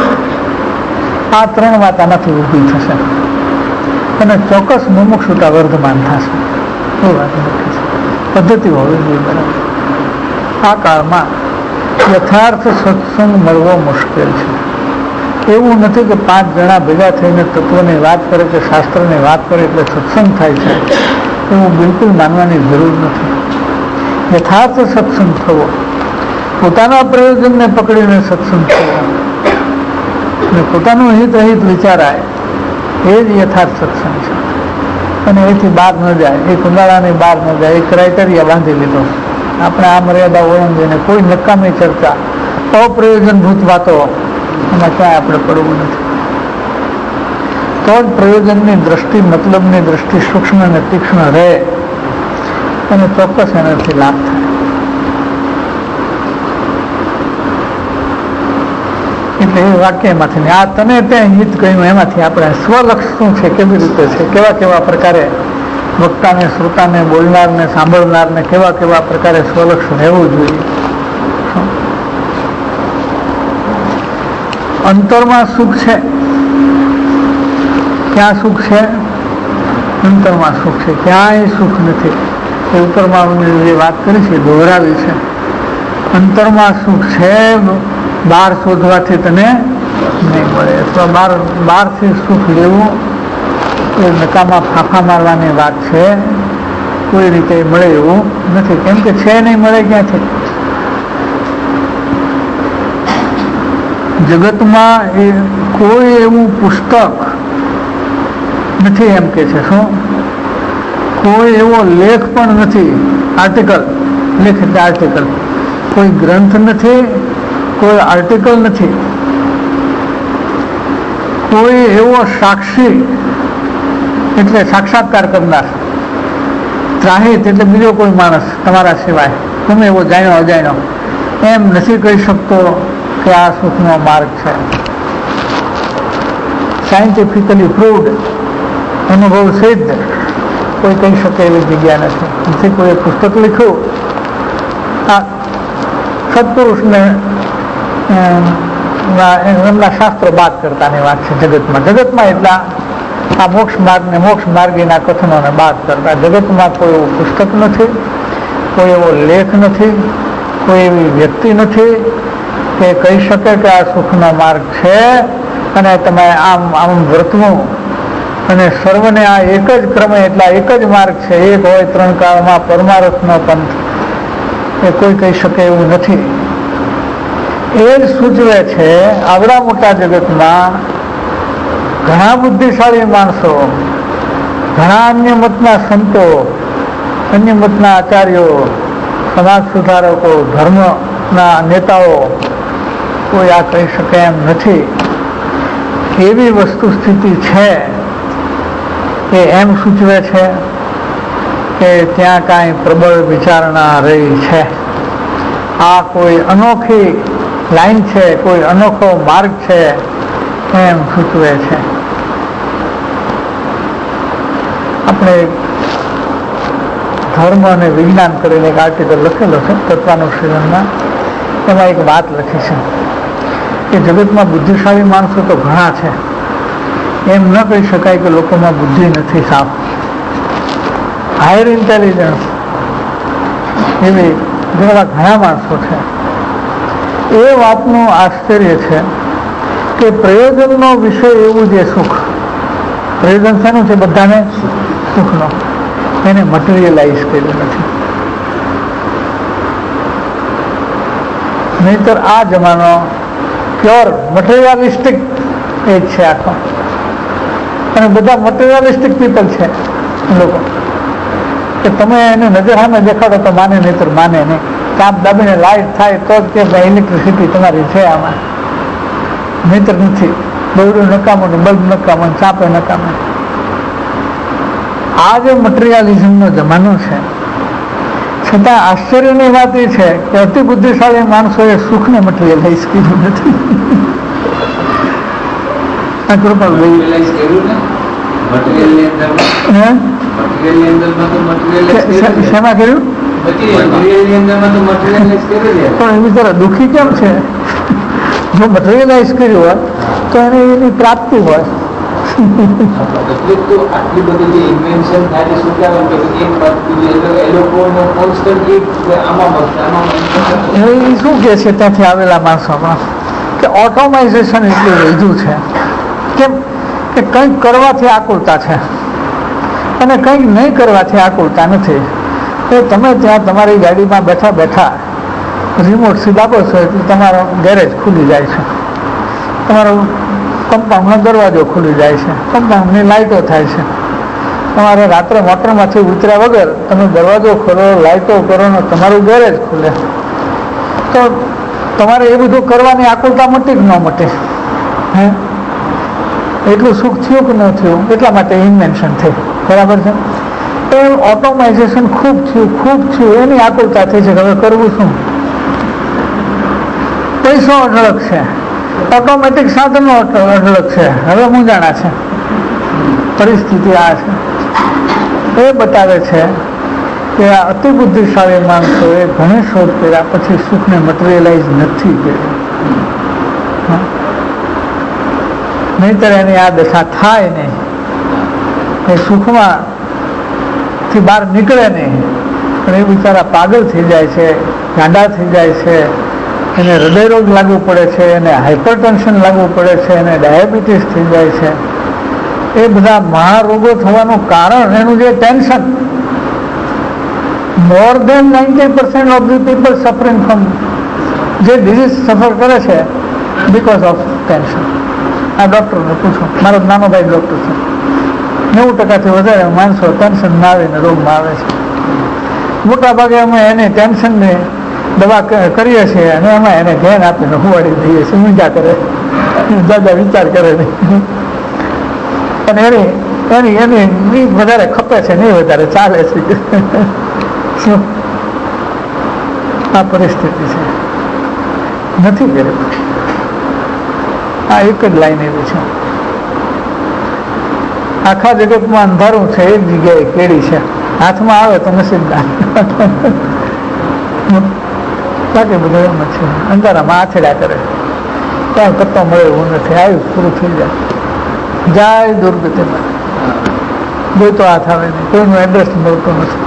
આ ત્રણ વાત આનાથી ઊભી થશે અને ચોક્કસ મુમુક્ષુતા વર્ધમાન થશે. એ વાત નક્કી છે, પદ્ધતિ હોવી જોઈએ બરાબર. આ કાળમાં યથાર્થ સત્સંગ મળવો મુશ્કેલ છે. એવું નથી કે પાંચ જણા ભેગા થઈને તત્વની વાત કરે કે શાસ્ત્રની વાત કરે એટલે સત્સંગ થાય છે, એવું બિલકુલ માનવાની જરૂર નથી. યથાર્થ સત્સંગ થવો, પોતાના પ્રયોજનને પકડીને સત્સંગ થવો અને પોતાનું હિત અહિત વિચારાય, એ જ યથાર્થ સત્સંગ છે. અને એથી બહાર ન જાય, એ કુંડાળાની બહાર ન જાય, એ ક્રાઇટેરિયા બાંધી લીધો. આપણે આ મર્યાદા ઓળંગીને કોઈ નકામી ચર્ચા અપ્રયોજનભૂત વાતો એમાં ક્યાંય આપણે પડવું નથી. તો જ પ્રયોજનની દ્રષ્ટિ, મતલબની દ્રષ્ટિ સૂક્ષ્મ અને તીક્ષ્ણ રહે અને ચોક્કસ એનાથી લાભ થાય. એટલે એ વાક્યમાંથી આ તને ત્યાં હિત કહ્યું એમાંથી આપણે સ્વલક્ષ શું છે, કેવી રીતે છે, કેવા કેવા પ્રકારે વક્તાને, શ્રોતાને, બોલનારને, સાંભળનારને કેવા કેવા પ્રકારે સ્વલક્ષ રહેવું જોઈએ. અંતરમાં સુખ છે. ક્યાં સુખ છે? અંતરમાં સુખ છે, ક્યાંય સુખ નથી. એ ઉપરમાં જે વાત કરી છે દોહરાવી છે. અંતરમાં સુખ છે, બહાર શોધવાથી તને નહીં મળે. અથવા બાર બહારથી સુખ લેવું એ નકામા ફાંફા મારવાની વાત છે. કોઈ રીતે મળે એવું નથી, કેમ કે છે નહીં, મળે ક્યાંથી? જગતમાં એ કોઈ એવું પુસ્તક નથી એમ કે છે. શું? કોઈ એવો લેખ પણ નથી. આર્ટિકલ, લેખ એટલે આર્ટિકલ. કોઈ ગ્રંથ નથી, કોઈ આર્ટિકલ નથી, કોઈ એવો સાક્ષી એટલે સાક્ષાત્કાર કરનાર, ત્રાહિત એટલે બીજો કોઈ માણસ તમારા સિવાય, તમે એવો જાણ્યો અજાણ્યો એમ નથી કહી શકતો કે આ સુખનો માર્ગ છે. સાયન્ટિફિકલી પ્રૂવડ, અનુભવ સિદ્ધ કોઈ કહી શકે એવી જગ્યા નથી. નથી કોઈ પુસ્તક લખ્યું. આ સત્પુરુષને એમના શાસ્ત્રો બાદ કરતાની વાત છે. જગતમાં જગતમાં એટલા આ મોક્ષ માર્ગ ને મોક્ષ માર્ગીના કથનોને બાદ કરતા જગતમાં કોઈ એવું પુસ્તક નથી, કોઈ એવો લેખ નથી, કોઈ એવી વ્યક્તિ નથી કે કહી શકે કે આ સુખનો માર્ગ છે અને તમે આમ આમ વર્તવું અને સર્વને આ એક જ ક્રમે એટલા એક જ માર્ગ છે, એક હોય ત્રણ કાળમાં પરમારથનો પંથ, એ કોઈ કહી શકે એવું નથી. એ જ સૂચવે છે આવડા મોટા જગતમાં ઘણા બુદ્ધિશાળી માણસો, ઘણા અન્ય મતના સંતો, અન્ય મતના આચાર્યો, સમાજ સુધારકો, ધર્મના નેતાઓ કોઈ આ કહી શકે એમ નથી. એવી વસ્તુ સ્થિતિ છે એ એમ સૂચવે છે કે ત્યાં કાંઈ પ્રબળ વિચારણા રહી છે. આ કોઈ અનોખી લાઈન છે, કોઈ અનોખો માર્ગ છે એમ સૂચવે છે. આપણે ધર્મ અને વિજ્ઞાન કરીને એક આર્ટિકલ લખેલો છે તત્વાનુસંધાનમાં. એમાં એક વાત લખી છે કે જગતમાં બુદ્ધિશાળી માણસો તો ઘણા છે, એમ ન કહી શકાય કે લોકોમાં બુદ્ધિ નથી. સાફ હાયર ઇન્ટેલિજન્સ એવી જેવા ઘણા માણસો છે. એ વાતનું આશ્ચર્ય છે કે પ્રયોજનનો વિષય એવું જે સુખ, પ્રયોજન શેનું છે? બધાને સુખનો. એને મટીરિયલાઇઝ કર્યું નથી. નહીતર આ જમાનો પ્યોર મટીરિયાલિસ્ટિક એજ છે આખો, અને બધા મટીરિયાલિસ્ટિક પીપલ છે લોકો કે તમે એને નજર સામે દેખાડો તો માને, નહીતર માને નહીં. કાપ દાબીને લાઇટ થાય તો જ કે ઇલેક્ટ્રિસિટી તમારી છે આમાં, નહીતર નથી. દોરડું નકામું ને બલ્બ નકામું, ચાપે નકામું. આ જે મટીરિયાલિઝમનો જમાનો છે, છતાં આશ્ચર્યની વાત એ છે કે અતિ બુદ્ધિશાળી માણસોએ સુખને મટીરિયલાઇઝ કર્યું નથી. આ કૃપાલભાઈ શેમાં કર્યું? પણ એની જરા દુઃખી કેમ છે? જો મટીરિયલાઇઝ કર્યું હોય તો એને એની પ્રાપ્તિ હોય. આટલી બધી જે ઇન્વેન્શન થાય છે શું કહેવાય કે એક વાત એ લોકોનો કોન્સ્ટન્ટલી આમાં બસ એ શું કહે છે ત્યાંથી આવેલા માણસોમાં કે ઓટોમાઇઝેશન એટલું વધ્યું છે. કેમ કે કંઈક કરવાથી આકુળતા છે અને કંઈક નહીં કરવાથી આકુળતા નથી. એ તમે ત્યાં તમારી ગાડીમાં બેઠા બેઠા રિમોટથી દાબો છો એટલે તમારો ગેરેજ ખુલી જાય છે, તમારો કમ્પાઉન્ડનો દરવાજો ખુલી જાય છે, કમ્પાઉન્ડની લાઇટો થાય છે. તમારે રાત્રે મોટરમાંથી ઉતર્યા વગર તમે દરવાજો ખોલો, લાઇટો કરો ને તમારું ગેરેજ ખુલે. તો તમારે એ બધું કરવાની આકુલતા મટી કે ન મટે? હે, એટલું સુખ થયું કે ન થયું? એટલા માટે ઇન્વેન્શન થઈ, બરાબર છે. એ ઓટોમાઇઝેશન ખૂબ થયું ખૂબ થયું એની આકુલતા થઈ છે કે હવે કરવું શું? પૈસો અઢળક છે, ઓટોમેટિક સાધનો અઢળક છે, હવે મૂંઝાણા છે. પરિસ્થિતિ આ છે. એ બતાવે છે કે આ અતિ બુદ્ધિશાળી માણસોએ ઘણી શોધ કર્યા પછી સુખને મટીરિયલાઇઝ નથી કર્યું. નહીતર એની આ દશા થાય નહીં, એ સુખમાં થી બહાર નીકળે નહીં. પણ એ બિચારા પાગલ થઈ જાય છે, ગાંડા થઈ જાય છે, એને હૃદયરોગ લાગુ પડે છે, એને હાઇપરટેન્શન લાગુ પડે છે, એને ડાયાબિટીસ થઈ જાય છે. એ બધા મહારોગો થવાનું કારણ એનું જે tension. More than ninety percent of the people suffering from જે ડિઝીઝ સફર કરે છે બિકોઝ ઓફ ટેન્શન. આ ડૉક્ટરને પૂછો, મારો નાનો ભાઈ ડૉક્ટર છે. નેવું ટકાથી વધારે માણસો ટેન્શનમાં આવીને રોગમાં આવે છે. મોટા ભાગે અમે એને ટેન્શનની દવા કરીએ છીએ અને એમાં એને ધ્યાન આપીને હુવાડી દઈએ છીએ. ઊંઝા કરે, દાદા વિચાર કરે નહીં. અને એની એની એની વધારે ખપે છે નહીં વધારે ચાલે છે. શું આ પરિસ્થિતિ છે? નથી કર્યું. આ એક જ લાઈન એવી છે. આખા જગતમાં અંધારું છે, એક જગ્યાએ કેળી છે, હાથમાં આવે તો નસીબદાર. બાકી બધું એમ જ છે. અંધારામાં આછડ્યા કરે, ક્યાં પત્તો મળે એવું નથી. આવ્યું પૂરું થઈ જાય. જાય દુર્ગતિમાં. કોઈ તો હાથ આવે નહીં, કોઈનું એડ્રેસ મળતું નથી.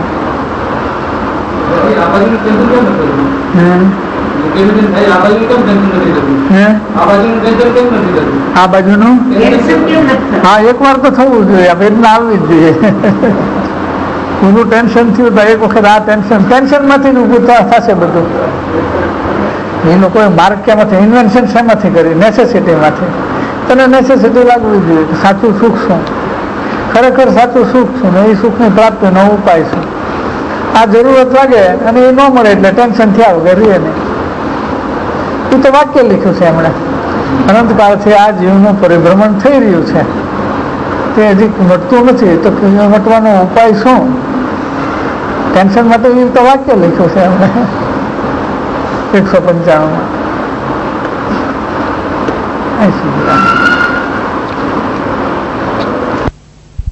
આ બાજુનું હા એક વાર તો થવું જોઈએ, વેદના આવવી જ જોઈએ. પૂરું ટેન્શન થયું તો એક વખત આ ટેન્શન ટેન્શનમાંથી જ ઊભું થશે બધું. એ લોકોએ માર્ગ ક્યાંમાંથી ઇન્વેન્શન શેમાંથી કરી? નેસેસિટીમાંથી. તને નેસેસિટી લાગવી જોઈએ કે સાચું સુખ શું, ખરેખર સાચું સુખ શું ને એ સુખની પ્રાપ્તિનો ઉપાય શું. આ જરૂરત લાગે અને એ ન મળે એટલે ટેન્શન થયા વગર રહે નહીં. એ તો વાક્ય લખ્યું છે એમણે. અનંતકાળથી આ જીવનું પરિભ્રમણ થઈ રહ્યું છે, તે હજી મટતું નથી, તો મટવાનો ઉપાય શું? ટેન્શન માટે એ તો વાક્ય લખ્યું છે એમણે એકસો પંચાણુંમાં.